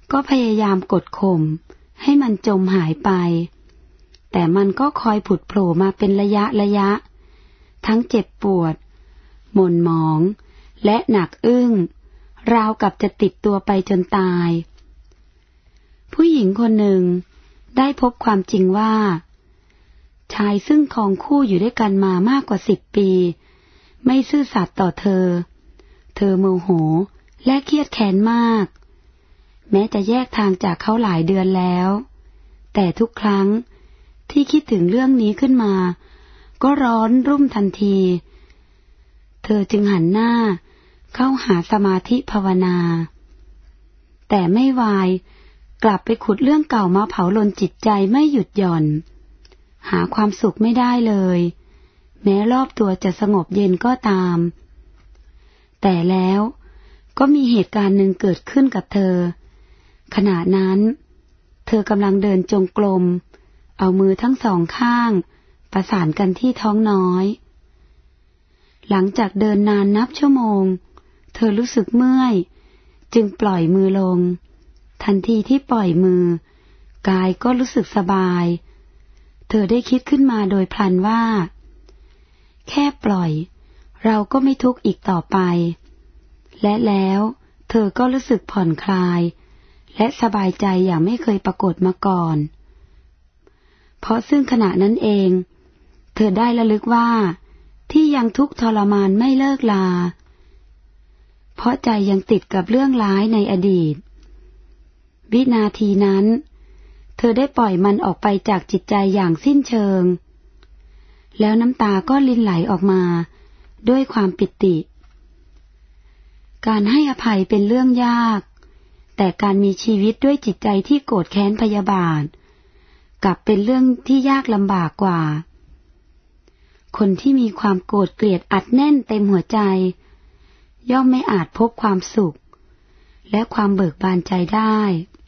ก็พยายามกดข่มให้มันจมหายไปแต่มันก็คอยผุดโผล่มาเป็นระยะระยะทั้งเจ็บปวดหม่นหมองและหนักอึ้งราวกับจะติดตัวไปจนตายผู้หญิงคนหนึ่งได้พบความจริงว่าชายซึ่งครองคู่อยู่ด้วยกันมามากกว่าสิบปีไม่ซื่อสัตย์ต่อเธอเธอโมโหและเครียดแค้นมากแม้จะแยกทางจากเขาหลายเดือนแล้วแต่ทุกครั้งที่คิดถึงเรื่องนี้ขึ้นมาก็ร้อนรุ่มทันทีเธอจึงหันหน้าเข้าหาสมาธิภาวนาแต่ไม่วายกลับไปขุดเรื่องเก่ามาเผาลนจิตใจไม่หยุดหย่อนหาความสุขไม่ได้เลยแม้รอบตัวจะสงบเย็นก็ตามแต่แล้วก็มีเหตุการณ์หนึ่งเกิดขึ้นกับเธอขณะนั้นเธอกำลังเดินจงกรมเอามือทั้งสองข้างประสานกันที่ท้องน้อยหลังจากเดินนานนับชั่วโมงเธอรู้สึกเมื่อยจึงปล่อยมือลงทันทีที่ปล่อยมือกายก็รู้สึกสบายเธอได้คิดขึ้นมาโดยพลันว่าแค่ปล่อยเราก็ไม่ทุกข์อีกต่อไปและแล้วเธอก็รู้สึกผ่อนคลายและสบายใจอย่างไม่เคยปรากฏมาก่อนเพราะซึ่งขณะนั้นเองเธอได้ระลึกว่าที่ยังทุกข์ทรมานไม่เลิกลาเพราะใจยังติดกับเรื่องร้ายในอดีตวินาทีนั้นเธอได้ปล่อยมันออกไปจากจิตใจอย่างสิ้นเชิงแล้วน้ำตาก็รินไหลออกมาด้วยความปิติการให้อภัยเป็นเรื่องยากแต่การมีชีวิตด้วยจิตใจที่โกรธแค้นพยาบาทกลับเป็นเรื่องที่ยากลำบากกว่าคนที่มีความโกรธเกลียดอัดแน่นเต็มหัวใจย่อมไม่อาจพบความสุขและความเบิกบานใจได้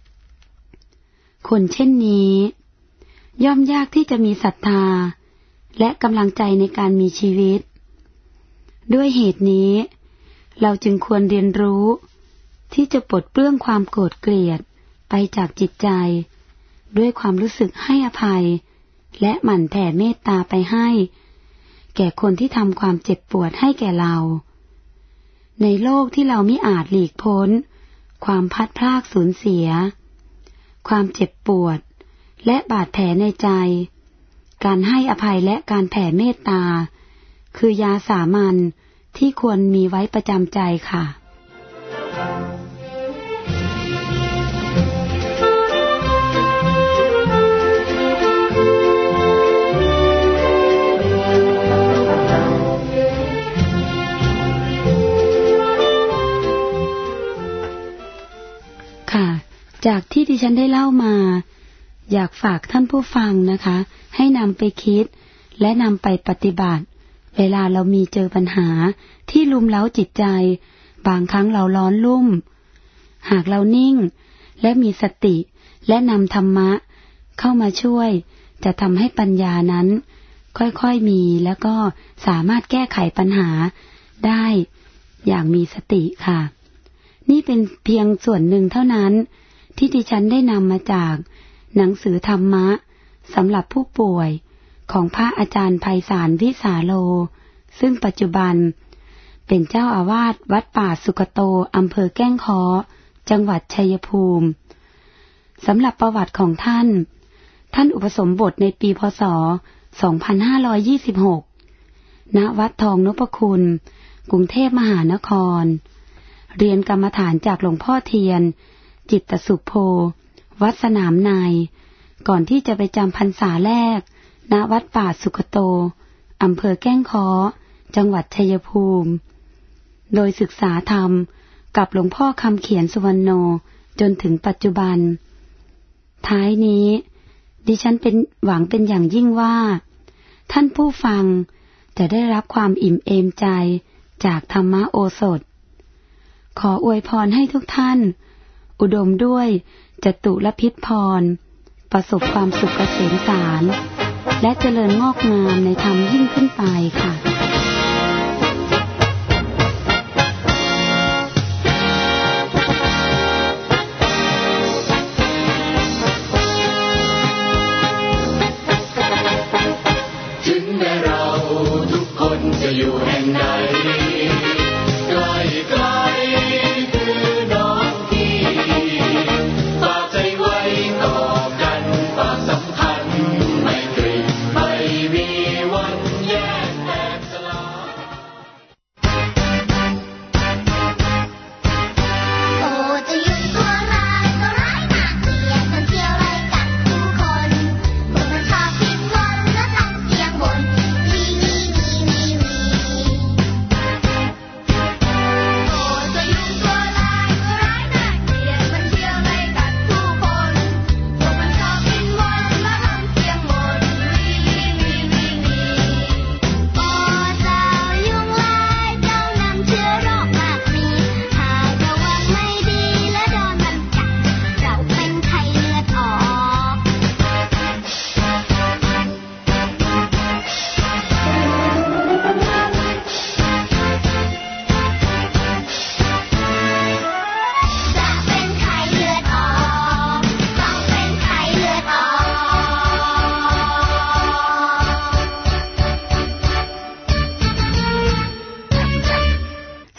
คนเช่นนี้ย่อมยากที่จะมีศรัทธาและกำลังใจในการมีชีวิตด้วยเหตุนี้เราจึงควรเรียนรู้ที่จะปลดเปลื้องความโกรธเกลียดไปจากจิตใจด้วยความรู้สึกให้อภัยและหมั่นแผ่เมตตาไปให้แก่คนที่ทำความเจ็บปวดให้แก่เราในโลกที่เราไม่อาจหลีกพ้นความพัดพรากสูญเสียความเจ็บปวดและบาดแผลในใจการให้อภัยและการแผ่เมตตาคือยาสามัญที่ควรมีไว้ประจำใจค่ะจากที่ดิฉันได้เล่ามาอยากฝากท่านผู้ฟังนะคะให้นำไปคิดและนำไปปฏิบัติเวลาเรามีเจอปัญหาที่ลุมเล้าจิตใจบางครั้งเราร้อนรุ่มหากเรานิ่งและมีสติและนำธรรมะเข้ามาช่วยจะทำให้ปัญญานั้นค่อยๆมีแล้วก็สามารถแก้ไขปัญหาได้อย่างมีสติค่ะนี่เป็นเพียงส่วนหนึ่งเท่านั้นที่ดิฉันได้นำมาจากหนังสือธรรมะสำหรับผู้ป่วยของพระอาจารย์ไพศาลวิสาโลซึ่งปัจจุบันเป็นเจ้าอาวาสวัดป่าสุกโตอำเภอแก้งค้อจังหวัดชัยภูมิสำหรับประวัติของท่านท่านอุปสมบทในปีพ.ศ. สองพันห้าร้อยยี่สิบหกณวัดทองนพคุณกรุงเทพมหานครเรียนกรรมฐานจากหลวงพ่อเทียนจิตตสุโภวัดสนามในก่อนที่จะไปจำพรรษาแรกณวัดป่าสุกโตอำเภอแก้งค้อจังหวัดชัยภูมิโดยศึกษาธรรมกับหลวงพ่อคำเขียนสุวรรณโนจนถึงปัจจุบันท้ายนี้ดิฉันเป็นหวังเป็นอย่างยิ่งว่าท่านผู้ฟังจะได้รับความอิ่มเอมใจจากธรรมโอสถขออวยพรให้ทุกท่านอุดมด้วยจตุรพิษพรประสบความสุขเกษมสารและเจริญงอกงามในธรรมยิ่งขึ้นไปค่ะส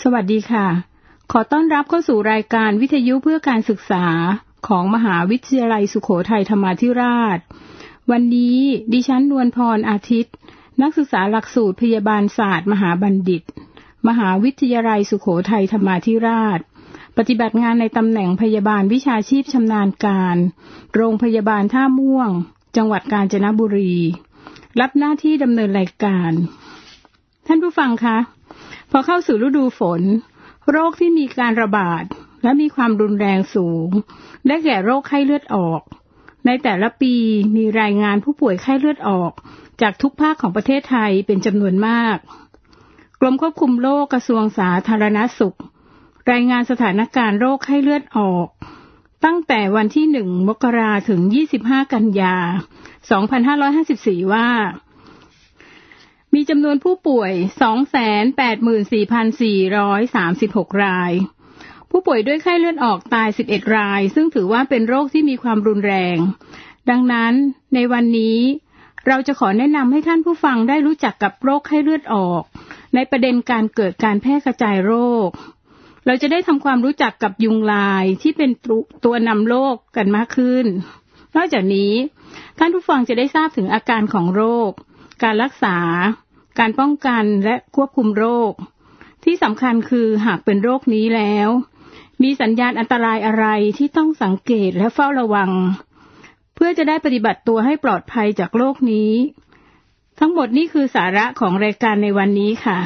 วัสดีค่ะขอต้อนรับเข้าสู่รายการวิทยุเพื่อการศึกษาของมหาวิทยาลัยสุโขทัยธรรมาธิราชวันนี้ดิฉันนวลพรอาทิตย์นักศึกษาหลักสูตรพยาบาลศาสตร์มหาบัณฑิตมหาวิทยาลัยสุโขทัยธรรมาธิราชปฏิบัติงานในตำแหน่งพยาบาลวิชาชีพชำนาญการโรงพยาบาลท่าม่วงจังหวัดกาญจนบุรีรับหน้าที่ดำเนินรายการท่านผู้ฟังคะพอเข้าสู่ฤดูฝนโรคที่มีการระบาดและมีความรุนแรงสูงได้แก่โรคไข้เลือดออกในแต่ละปีมีรายงานผู้ป่วยไข้เลือดออกจากทุกภาคของประเทศไทยเป็นจำนวนมากกรมควบคุมโรคกระทรวงสาธารณสุขรายงานสถานการณ์โรคไข้เลือดออกตั้งแต่วันที่หนึ่งมกราคมถึงยี่สิบห้ากันยายนสองพันห้าร้อยห้าสิบสี่ว่ามีจำนวนผู้ป่วย สองแสนแปดหมื่นสี่พันสี่ร้อยสามสิบหก รายผู้ป่วยด้วยไข้เลือดออกตายสิบเอ็ดรายซึ่งถือว่าเป็นโรคที่มีความรุนแรงดังนั้นในวันนี้เราจะขอแนะนำให้ท่านผู้ฟังได้รู้จักกับโรคไข้เลือดออกในประเด็นการเกิดการแพร่กระจายโรคเราจะได้ทำความรู้จักกับยุงลายที่เป็นตัวนำโรคกันมากขึ้นนอกจากนี้ท่านผู้ฟังจะได้ทราบถึงอาการของโรคการรักษาการป้องกันและควบคุมโรคที่สำคัญคือหากเป็นโรคนี้แล้วมีสัญญาณอันตรายอะไรที่ต้องสังเกตและเฝ้าระวังเพื่อจะได้ปฏิบัติตัวให้ปลอดภัยจากโรคนี้ทั้งหมดนี่คือสาระของรายการในวันนี้ค่ะ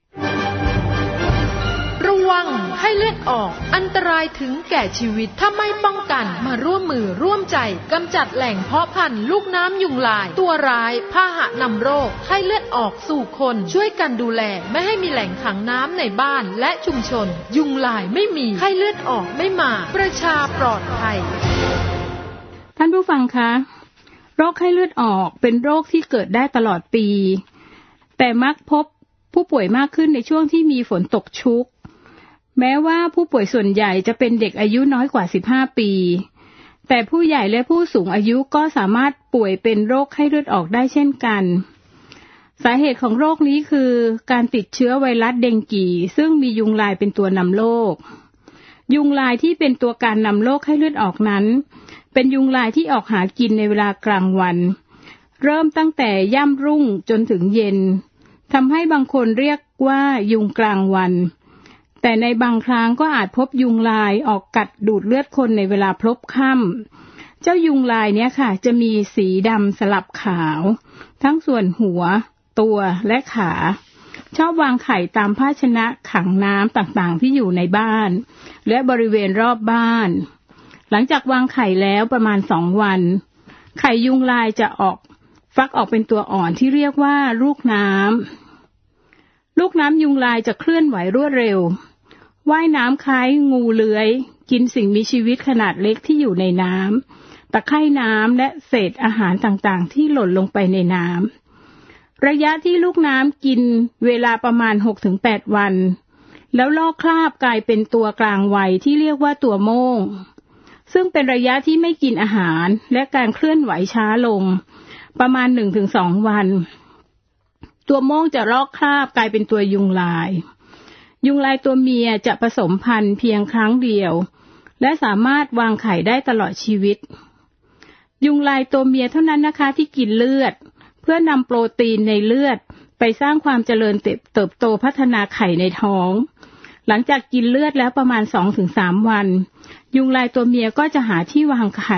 ระวังไข้เลือดออกอันตรายถึงแก่ชีวิตถ้าไม่ป้องกันมาร่วมมือร่วมใจกำจัดแหล่งเพาะพันธุ์ลูกน้ำยุงลายตัวร้ายพาหะนำโรคไข้เลือดออกสู่คนช่วยกันดูแลไม่ให้มีแหล่งขังน้ำในบ้านและชุมชนยุงลายไม่มีไข้เลือดออกไม่มาประชาปลอดภัยท่านผู้ฟังคะโรคไข้เลือดออกเป็นโรคที่เกิดได้ตลอดปีแต่มักพบผู้ป่วยมากขึ้นในช่วงที่มีฝนตกชุกแม้ว่าผู้ป่วยส่วนใหญ่จะเป็นเด็กอายุน้อยกว่าสิบห้าปีแต่ผู้ใหญ่และผู้สูงอายุก็สามารถป่วยเป็นโรคไข้เลือดออกได้เช่นกันสาเหตุของโรคนี้คือการติดเชื้อไวรัสเดงกีซึ่งมียุงลายเป็นตัวนำโรคยุงลายที่เป็นตัวการนำโรคไข้เลือดออกนั้นเป็นยุงลายที่ออกหากินในเวลากลางวันเริ่มตั้งแต่ย่ำรุ่งจนถึงเย็นทำให้บางคนเรียกว่ายุงกลางวันแต่ในบางครั้งก็อาจพบยุงลายออกกัดดูดเลือดคนในเวลาพลบค่ำเจ้ายุงลายเนี้ยค่ะจะมีสีดำสลับขาวทั้งส่วนหัวตัวและขาชอบวางไข่ตามภาชนะขังน้ำต่างๆที่อยู่ในบ้านและบริเวณรอบบ้านหลังจากวางไข่แล้วประมาณสองวันไข่ยุงลายจะออกฟักออกเป็นตัวอ่อนที่เรียกว่าลูกน้ำลูกน้ำยุงลายจะเคลื่อนไหวรวดเร็วว่ายน้ำคล้ายงูเลื้อยกินสิ่งมีชีวิตขนาดเล็กที่อยู่ในน้ำตะไคร่น้ำและเศษอาหารต่างๆที่หล่นลงไปในน้ำระยะที่ลูกน้ำกินเวลาประมาณ หกถึงแปด วันแล้วลอกคราบกลายเป็นตัวกลางวัยที่เรียกว่าตัวโม่งซึ่งเป็นระยะที่ไม่กินอาหารและการเคลื่อนไหวช้าลงประมาณ หนึ่งถึงสอง วันตัวโม่งจะลอกคราบกลายเป็นตัวยุงลายยุงลายตัวเมียจะผสมพันธุ์เพียงครั้งเดียวและสามารถวางไข่ได้ตลอดชีวิตยุงลายตัวเมียเท่านั้นนะคะที่กินเลือดเพื่อนำโปรตีนในเลือดไปสร้างความเจริญเติบโตพัฒนาไข่ในท้องหลังจากกินเลือดแล้วประมาณ สองถึงสาม วันยุงลายตัวเมียก็จะหาที่วางไข่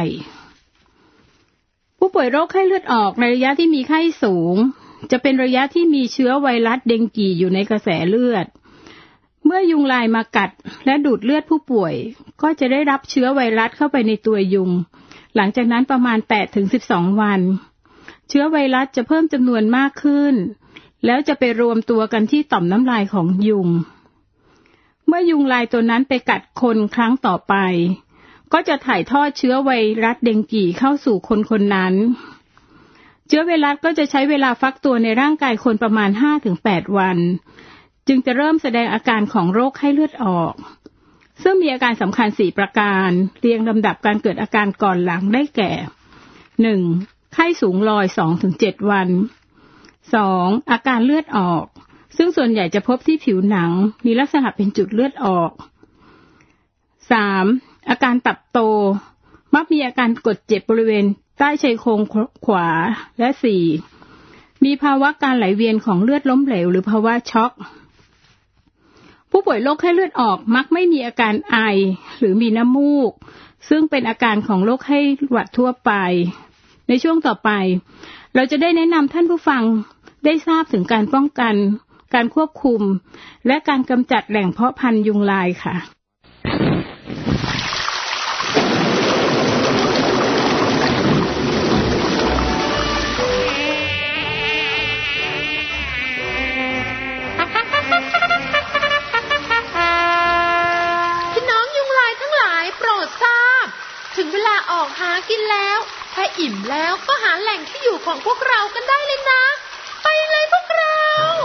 ผู้ป่วยโรคไข้เลือดออกในระยะที่มีไข้สูงจะเป็นระยะที่มีเชื้อไวรัสเดงกีอยู่ในกระแสเลือดเมื่อยุงลายมากัดและดูดเลือดผู้ป่วยก็จะได้รับเชื้อไวรัสเข้าไปในตัวยุงหลังจากนั้นประมาณ แปดถึงสิบสอง วันเชื้อไวรัสจะเพิ่มจำนวนมากขึ้นแล้วจะไปรวมตัวกันที่ต่อมน้ำลายของยุงเมื่อยุงลายตัวนั้นไปกัดคนครั้งต่อไปก็จะถ่ายทอดเชื้อไวรัสเดงกีเข้าสู่คนคนนั้นเชื้อไวรัสก็จะใช้เวลาฟักตัวในร่างกายคนประมาณ ห้าถึงแปด วันจึงจะเริ่มแสดงอาการของโรคไข้เลือดออกซึ่งมีอาการสำคัญสี่ประการเรียงลำดับการเกิดอาการก่อนหลังได้แก่ หนึ่ง ไข้สูงลอย สองถึงเจ็ด วัน สอง อาการเลือดออกซึ่งส่วนใหญ่จะพบที่ผิวหนังมีลักษณะเป็นจุดเลือดออก สาม อาการตับโตมักมีอาการกดเจ็บบริเวณใต้ชายโครงขวาและ สี่ มีภาวะการไหลเวียนของเลือดล้มเหลวหรือภาวะช็อกผู้ป่วยโรคไข้เลือดออกมักไม่มีอาการไอหรือมีน้ำมูกซึ่งเป็นอาการของโรคไข้หวัดทั่วไปในช่วงต่อไปเราจะได้แนะนำท่านผู้ฟังได้ทราบถึงการป้องกันการควบคุมและการกำจัดแหล่งเพาะพันธุ์ยุงลายค่ะถึงเวลาออกหากินแล้วถ้าอิ่มแล้วก็หาแหล่งที่อยู่ของพวกเรากันได้เลยนะไปเลยพวกเรา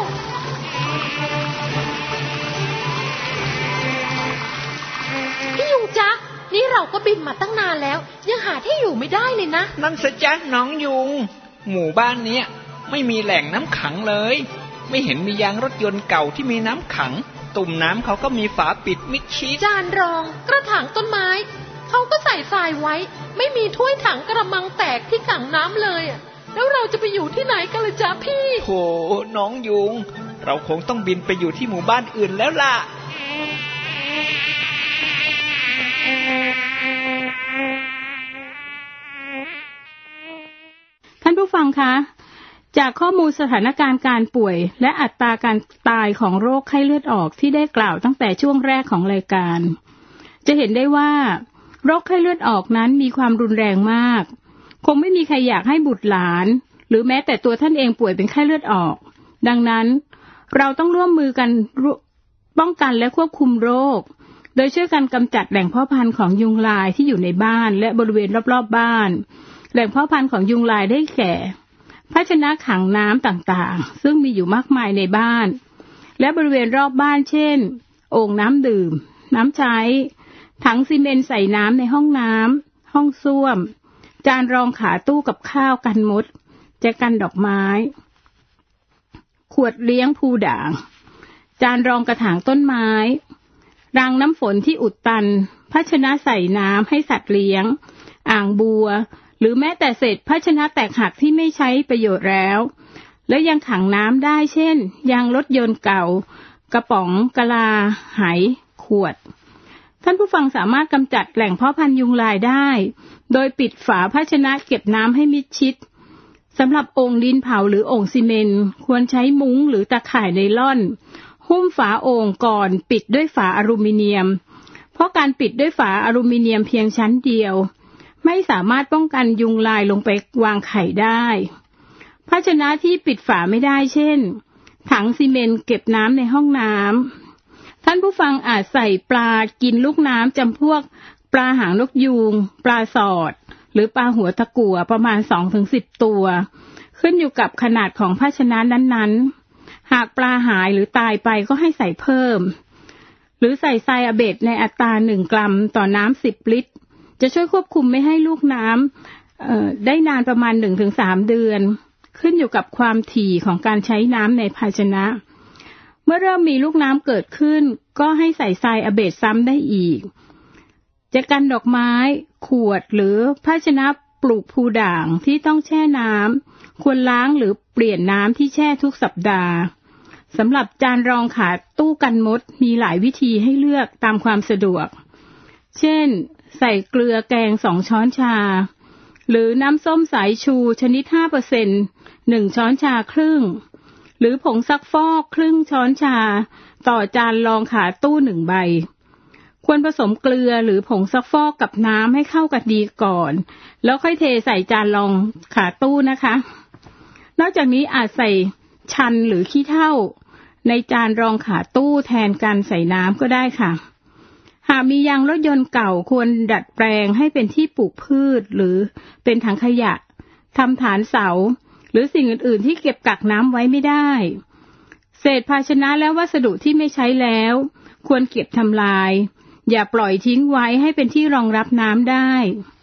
พี่ยุงจ๊ะนี่เราก็บินมาตั้งนานแล้วยังหาที่อยู่ไม่ได้เลยนะนั่นสิจ๊ะน้องยุงหมู่บ้านเนี้ยไม่มีแหล่งน้ำขังเลยไม่เห็นมียางรถยนต์เก่าที่มีน้ำขังตุ่มน้ำเขาก็มีฝาปิดมิดชิดจานรองกระถางต้นไม้เขาก็ใส่ทรายไว้ไม่มีถ้วยถังกระมังแตกที่ขังน้ำเลยอ่ะแล้วเราจะไปอยู่ที่ไหนกันล่ะจ๊ะพี่โธ่น้องยุงเราคงต้องบินไปอยู่ที่หมู่บ้านอื่นแล้วล่ะท่านผู้ฟังคะจากข้อมูลสถานการณ์การป่วยและอัตราการตายของโรคไข้เลือดออกที่ได้กล่าวตั้งแต่ช่วงแรกของรายการจะเห็นได้ว่าโรคไข้เลือดออกนั้นมีความรุนแรงมากคงไม่มีใครอยากให้บุตรหลานหรือแม้แต่ตัวท่านเองป่วยเป็นไข้เลือดออกดังนั้นเราต้องร่วมมือกันป้องกันและควบคุมโรคโดยช่วยกันกำจัดแหล่งเพาะพันธุ์ของยุงลายที่อยู่ในบ้านและบริเวณรอบๆบ้านแหล่งเพาะพันธุ์ของยุงลายได้แก่ภาชนะขังน้ำต่างๆซึ่งมีอยู่มากมายในบ้านและบริเวณรอบบ้านเช่นโอ่งน้ำดื่มน้ำใช้ถังซีเมนต์ใส่น้ำในห้องน้ำห้องส้วมจานรองขาตู้กับข้าวกันมดแจกันดอกไม้ขวดเลี้ยงภูด่างจานรองกระถางต้นไม้รางน้ำฝนที่อุดตันภาชนะใส่น้ำให้สัตว์เลี้ยงอ่างบัวหรือแม้แต่เศษภาชนะแตกหักที่ไม่ใช้ประโยชน์แล้วและยังขังน้ำได้เช่นยางรถยนต์เก่ากระป๋องกะลาไหขวดท่านผู้ฟังสามารถกำจัดแหล่งเพาะพันธุ์ยุงลายได้โดยปิดฝาภาชนะเก็บน้ำให้มิดชิดสำหรับโอ่งดินเผาหรือโอ่งซีเมนต์ควรใช้มุ้งหรือตะข่ายไนล่อนหุ้มฝาโอ่งก่อนปิดด้วยฝาอลูมิเนียมเพราะการปิดด้วยฝาอลูมิเนียมเพียงชั้นเดียวไม่สามารถป้องกันยุงลายลงไปวางไข่ได้ภาชนะที่ปิดฝาไม่ได้เช่นถังซีเมนต์เก็บน้ำในห้องน้ำท่านผู้ฟังอาจใส่ปลากินลูกน้ำจำพวกปลาหางนกยูงปลาสอดหรือปลาหัวตะกั่วประมาณ สองถึงสิบ ตัวขึ้นอยู่กับขนาดของภาชนะนั้นๆหากปลาหายหรือตายไปก็ให้ใส่เพิ่มหรือใส่ไซอาเบตในอัตราหนึ่งกรัมต่อน้ำสิบลิตรจะช่วยควบคุมไม่ให้ลูกน้ำเอ่อได้นานประมาณ หนึ่งถึงสาม เดือนขึ้นอยู่กับความถี่ของการใช้น้ำในภาชนะเมื่อเริ่มมีลูกน้ำเกิดขึ้นก็ให้ใส่ไซอาเบตซ้ำได้อีกจะกันดอกไม้ขวดหรือภาชนะปลูกภูด่างที่ต้องแช่น้ำควรล้างหรือเปลี่ยนน้ำที่แช่ทุกสัปดาห์สำหรับจานรองขาตู้กันมดมีหลายวิธีให้เลือกตามความสะดวกเช่นใส่เกลือแกงสองช้อนชาหรือน้ำส้มสายชูชนิด ห้าเปอร์เซ็นต์ หนึ่งช้อนชาครึ่งหรือผงซักฟอกครึ่งช้อนชาต่อจานรองขาตู้หนึ่งใบควรผสมเกลือหรือผงซักฟอกกับน้ำให้เข้ากันดีก่อนแล้วค่อยเทใส่จานรองขาตู้นะคะนอกจากนี้อาจใส่ชันหรือขี้เถ้าในจานรองขาตู้แทนการใส่น้ำก็ได้ค่ะหากมียางรถยนต์เก่าควรดัดแปลงให้เป็นที่ปลูกพืชหรือเป็นถังขยะทำฐานเสาหรือสิ่งอื่นๆที่เก็บกักน้ำไว้ไม่ได้เศษภาชนะและวัสดุที่ไม่ใช้แล้วควรเก็บทำลายอย่าปล่อยทิ้งไว้ให้เป็นที่รองรับน้ำได้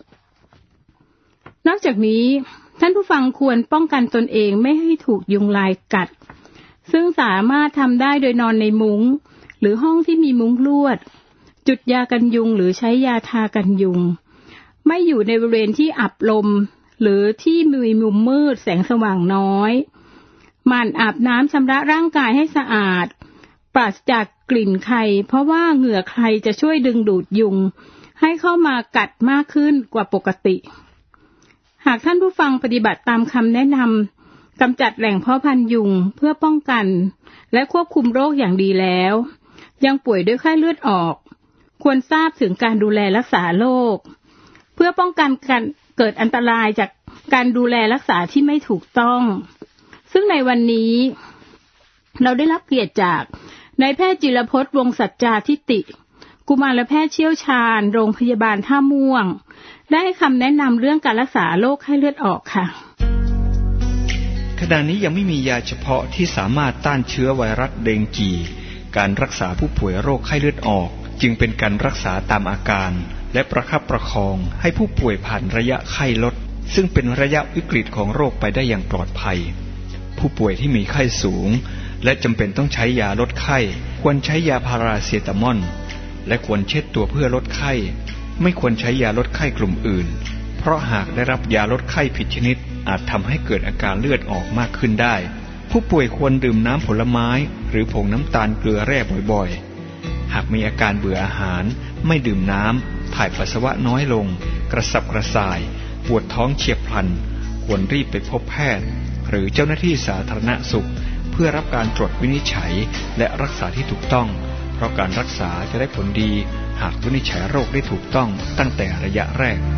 นอกจากนี้ท่านผู้ฟังควรป้องกันตนเองไม่ให้ถูกยุงลายกัดซึ่งสามารถทำได้โดยนอนในมุ้งหรือห้องที่มีมุ้งลวดจุดยากันยุงหรือใช้ยาทากันยุงไม่อยู่ในบริเวณที่อับลมหรือที่มีมุมมืดแสงสว่างน้อยหมั่นอาบน้ำชำระร่างกายให้สะอาดปราศจากกลิ่นไข่เพราะว่าเหงื่อใครจะช่วยดึงดูดยุงให้เข้ามากัดมากขึ้นกว่าปกติหากท่านผู้ฟังปฏิบัติตามคำแนะนำกำจัดแหล่งเพาะพันธุ์ยุงเพื่อป้องกันและควบคุมโรคอย่างดีแล้วยังป่วยด้วยไข้เลือดออกควรทราบถึงการดูแลรักษาโรคเพื่อป้องกันการเกิดอันตรายจากการดูแลรักษาที่ไม่ถูกต้องซึ่งในวันนี้เราได้รับเกียรติจากนายแพทย์จิรพจน์วงศ์สัจจาทิติกุมารแพทย์เชี่ยวชาญโรงพยาบาลท่าม่วงได้ให้คำแนะนำเรื่องการรักษาโรคไข้เลือดออกค่ะขณะนี้ยังไม่มียาเฉพาะที่สามารถต้านเชื้อไวรัสเดงกีการรักษาผู้ป่วยโรคไข้เลือดออกจึงเป็นการรักษาตามอาการและประคับประคองให้ผู้ป่วยผ่านระยะไข้ลดซึ่งเป็นระยะวิกฤตของโรคไปได้อย่างปลอดภัยผู้ป่วยที่มีไข้สูงและจำเป็นต้องใช้ยาลดไข้ควรใช้ยาพาราเซตามอลและควรเช็ดตัวเพื่อลดไข้ไม่ควรใช้ยาลดไข้กลุ่มอื่นเพราะหากได้รับยาลดไข้ผิดชนิดอาจทำให้เกิดอาการเลือดออกมากขึ้นได้ผู้ป่วยควรดื่มน้ำผลไม้หรือผงน้ำตาลเกลือแร่บ่อยๆหากมีอาการเบื่ออาหารไม่ดื่มน้ำถ่ายปัสสาวะน้อยลงกระสับกระส่ายปวดท้องเฉียบพลันควรรีบไปพบแพทย์หรือเจ้าหน้าที่สาธารณสุขเพื่อรับการตรวจวินิจฉัยและรักษาที่ถูกต้องเพราะการรักษาจะได้ผลดีหากวินิจฉัยโรคได้ถูกต้องตั้งแต่ระยะแรก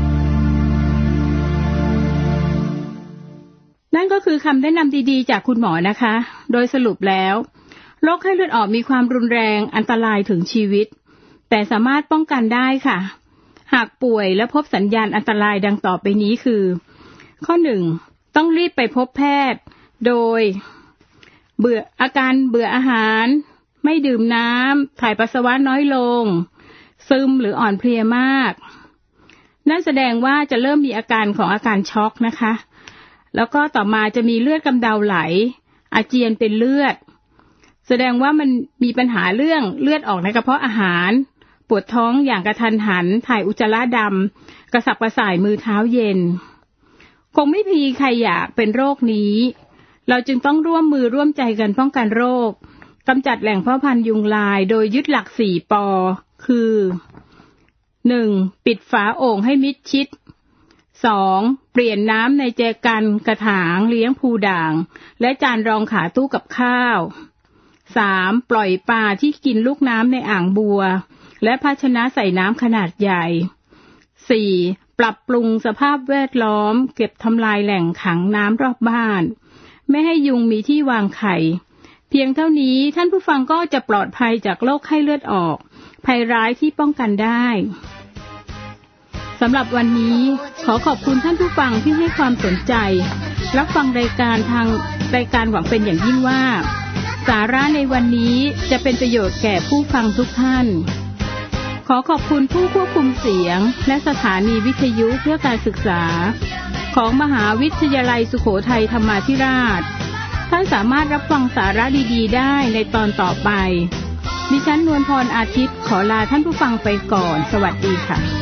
นั่นก็คือคำแนะนำดีๆจากคุณหมอนะคะโดยสรุปแล้วโรคไข้เลือดออกมีความรุนแรงอันตรายถึงชีวิตแต่สามารถป้องกันได้ค่ะหากป่วยและพบสัญญาณอันตรายดังต่อไปนี้คือข้อหนึ่งต้องรีบไปพบแพทย์โดยเบื่ออาการเบื่ออาหารไม่ดื่มน้ำถ่ายปัสสาวะน้อยลงซึมหรืออ่อนเพลียมากนั่นแสดงว่าจะเริ่มมีอาการของอาการช็อกนะคะแล้วก็ต่อมาจะมีเลือดกำเดาไหลอาเจียนเป็นเลือดแสดงว่ามันมีปัญหาเรื่องเลือดออกในกระเพาะอาหารปวดท้องอย่างกระทันหันถ่ายอุจจาระดำกระสับกระส่ายมือเท้าเย็นคงไม่มีใครอยากเป็นโรคนี้เราจึงต้องร่วมมือร่วมใจกันป้องกันโรคกำจัดแหล่งเพาะพันธุ์ยุงลายโดยยึดหลักสี่ปอคือหนึ่งปิดฝาโอ่งให้มิดชิดสองเปลี่ยนน้ำในแจกันกระถางเลี้ยงภูด่างและจานรองขาตู้กับข้าวสามปล่อยปลาที่กินลูกน้ำในอ่างบัวและภาชนะใส่น้ำขนาดใหญ่สี่ปรับปรุงสภาพแวดล้อมเก็บทำลายแหล่งขังน้ำรอบบ้านไม่ให้ยุงมีที่วางไข่เพียงเท่านี้ท่านผู้ฟังก็จะปลอดภัยจากโรคไข้เลือดออกภัยร้ายที่ป้องกันได้สำหรับวันนี้ขอขอบคุณท่านผู้ฟังที่ให้ความสนใจรับฟังรายการทางรายการหวังเป็นอย่างยิ่งว่าสาระในวันนี้จะเป็นประโยชน์แก่ผู้ฟังทุกท่านขอขอบคุณผู้ควบคุมเสียงและสถานีวิทยุเพื่อการศึกษาของมหาวิทยาลัยสุโขทัยธรรมาธิราชท่านสามารถรับฟังสาระดีๆได้ในตอนต่อไปดิฉันนวลพรอาทิตย์ขอลาท่านผู้ฟังไปก่อนสวัสดีค่ะ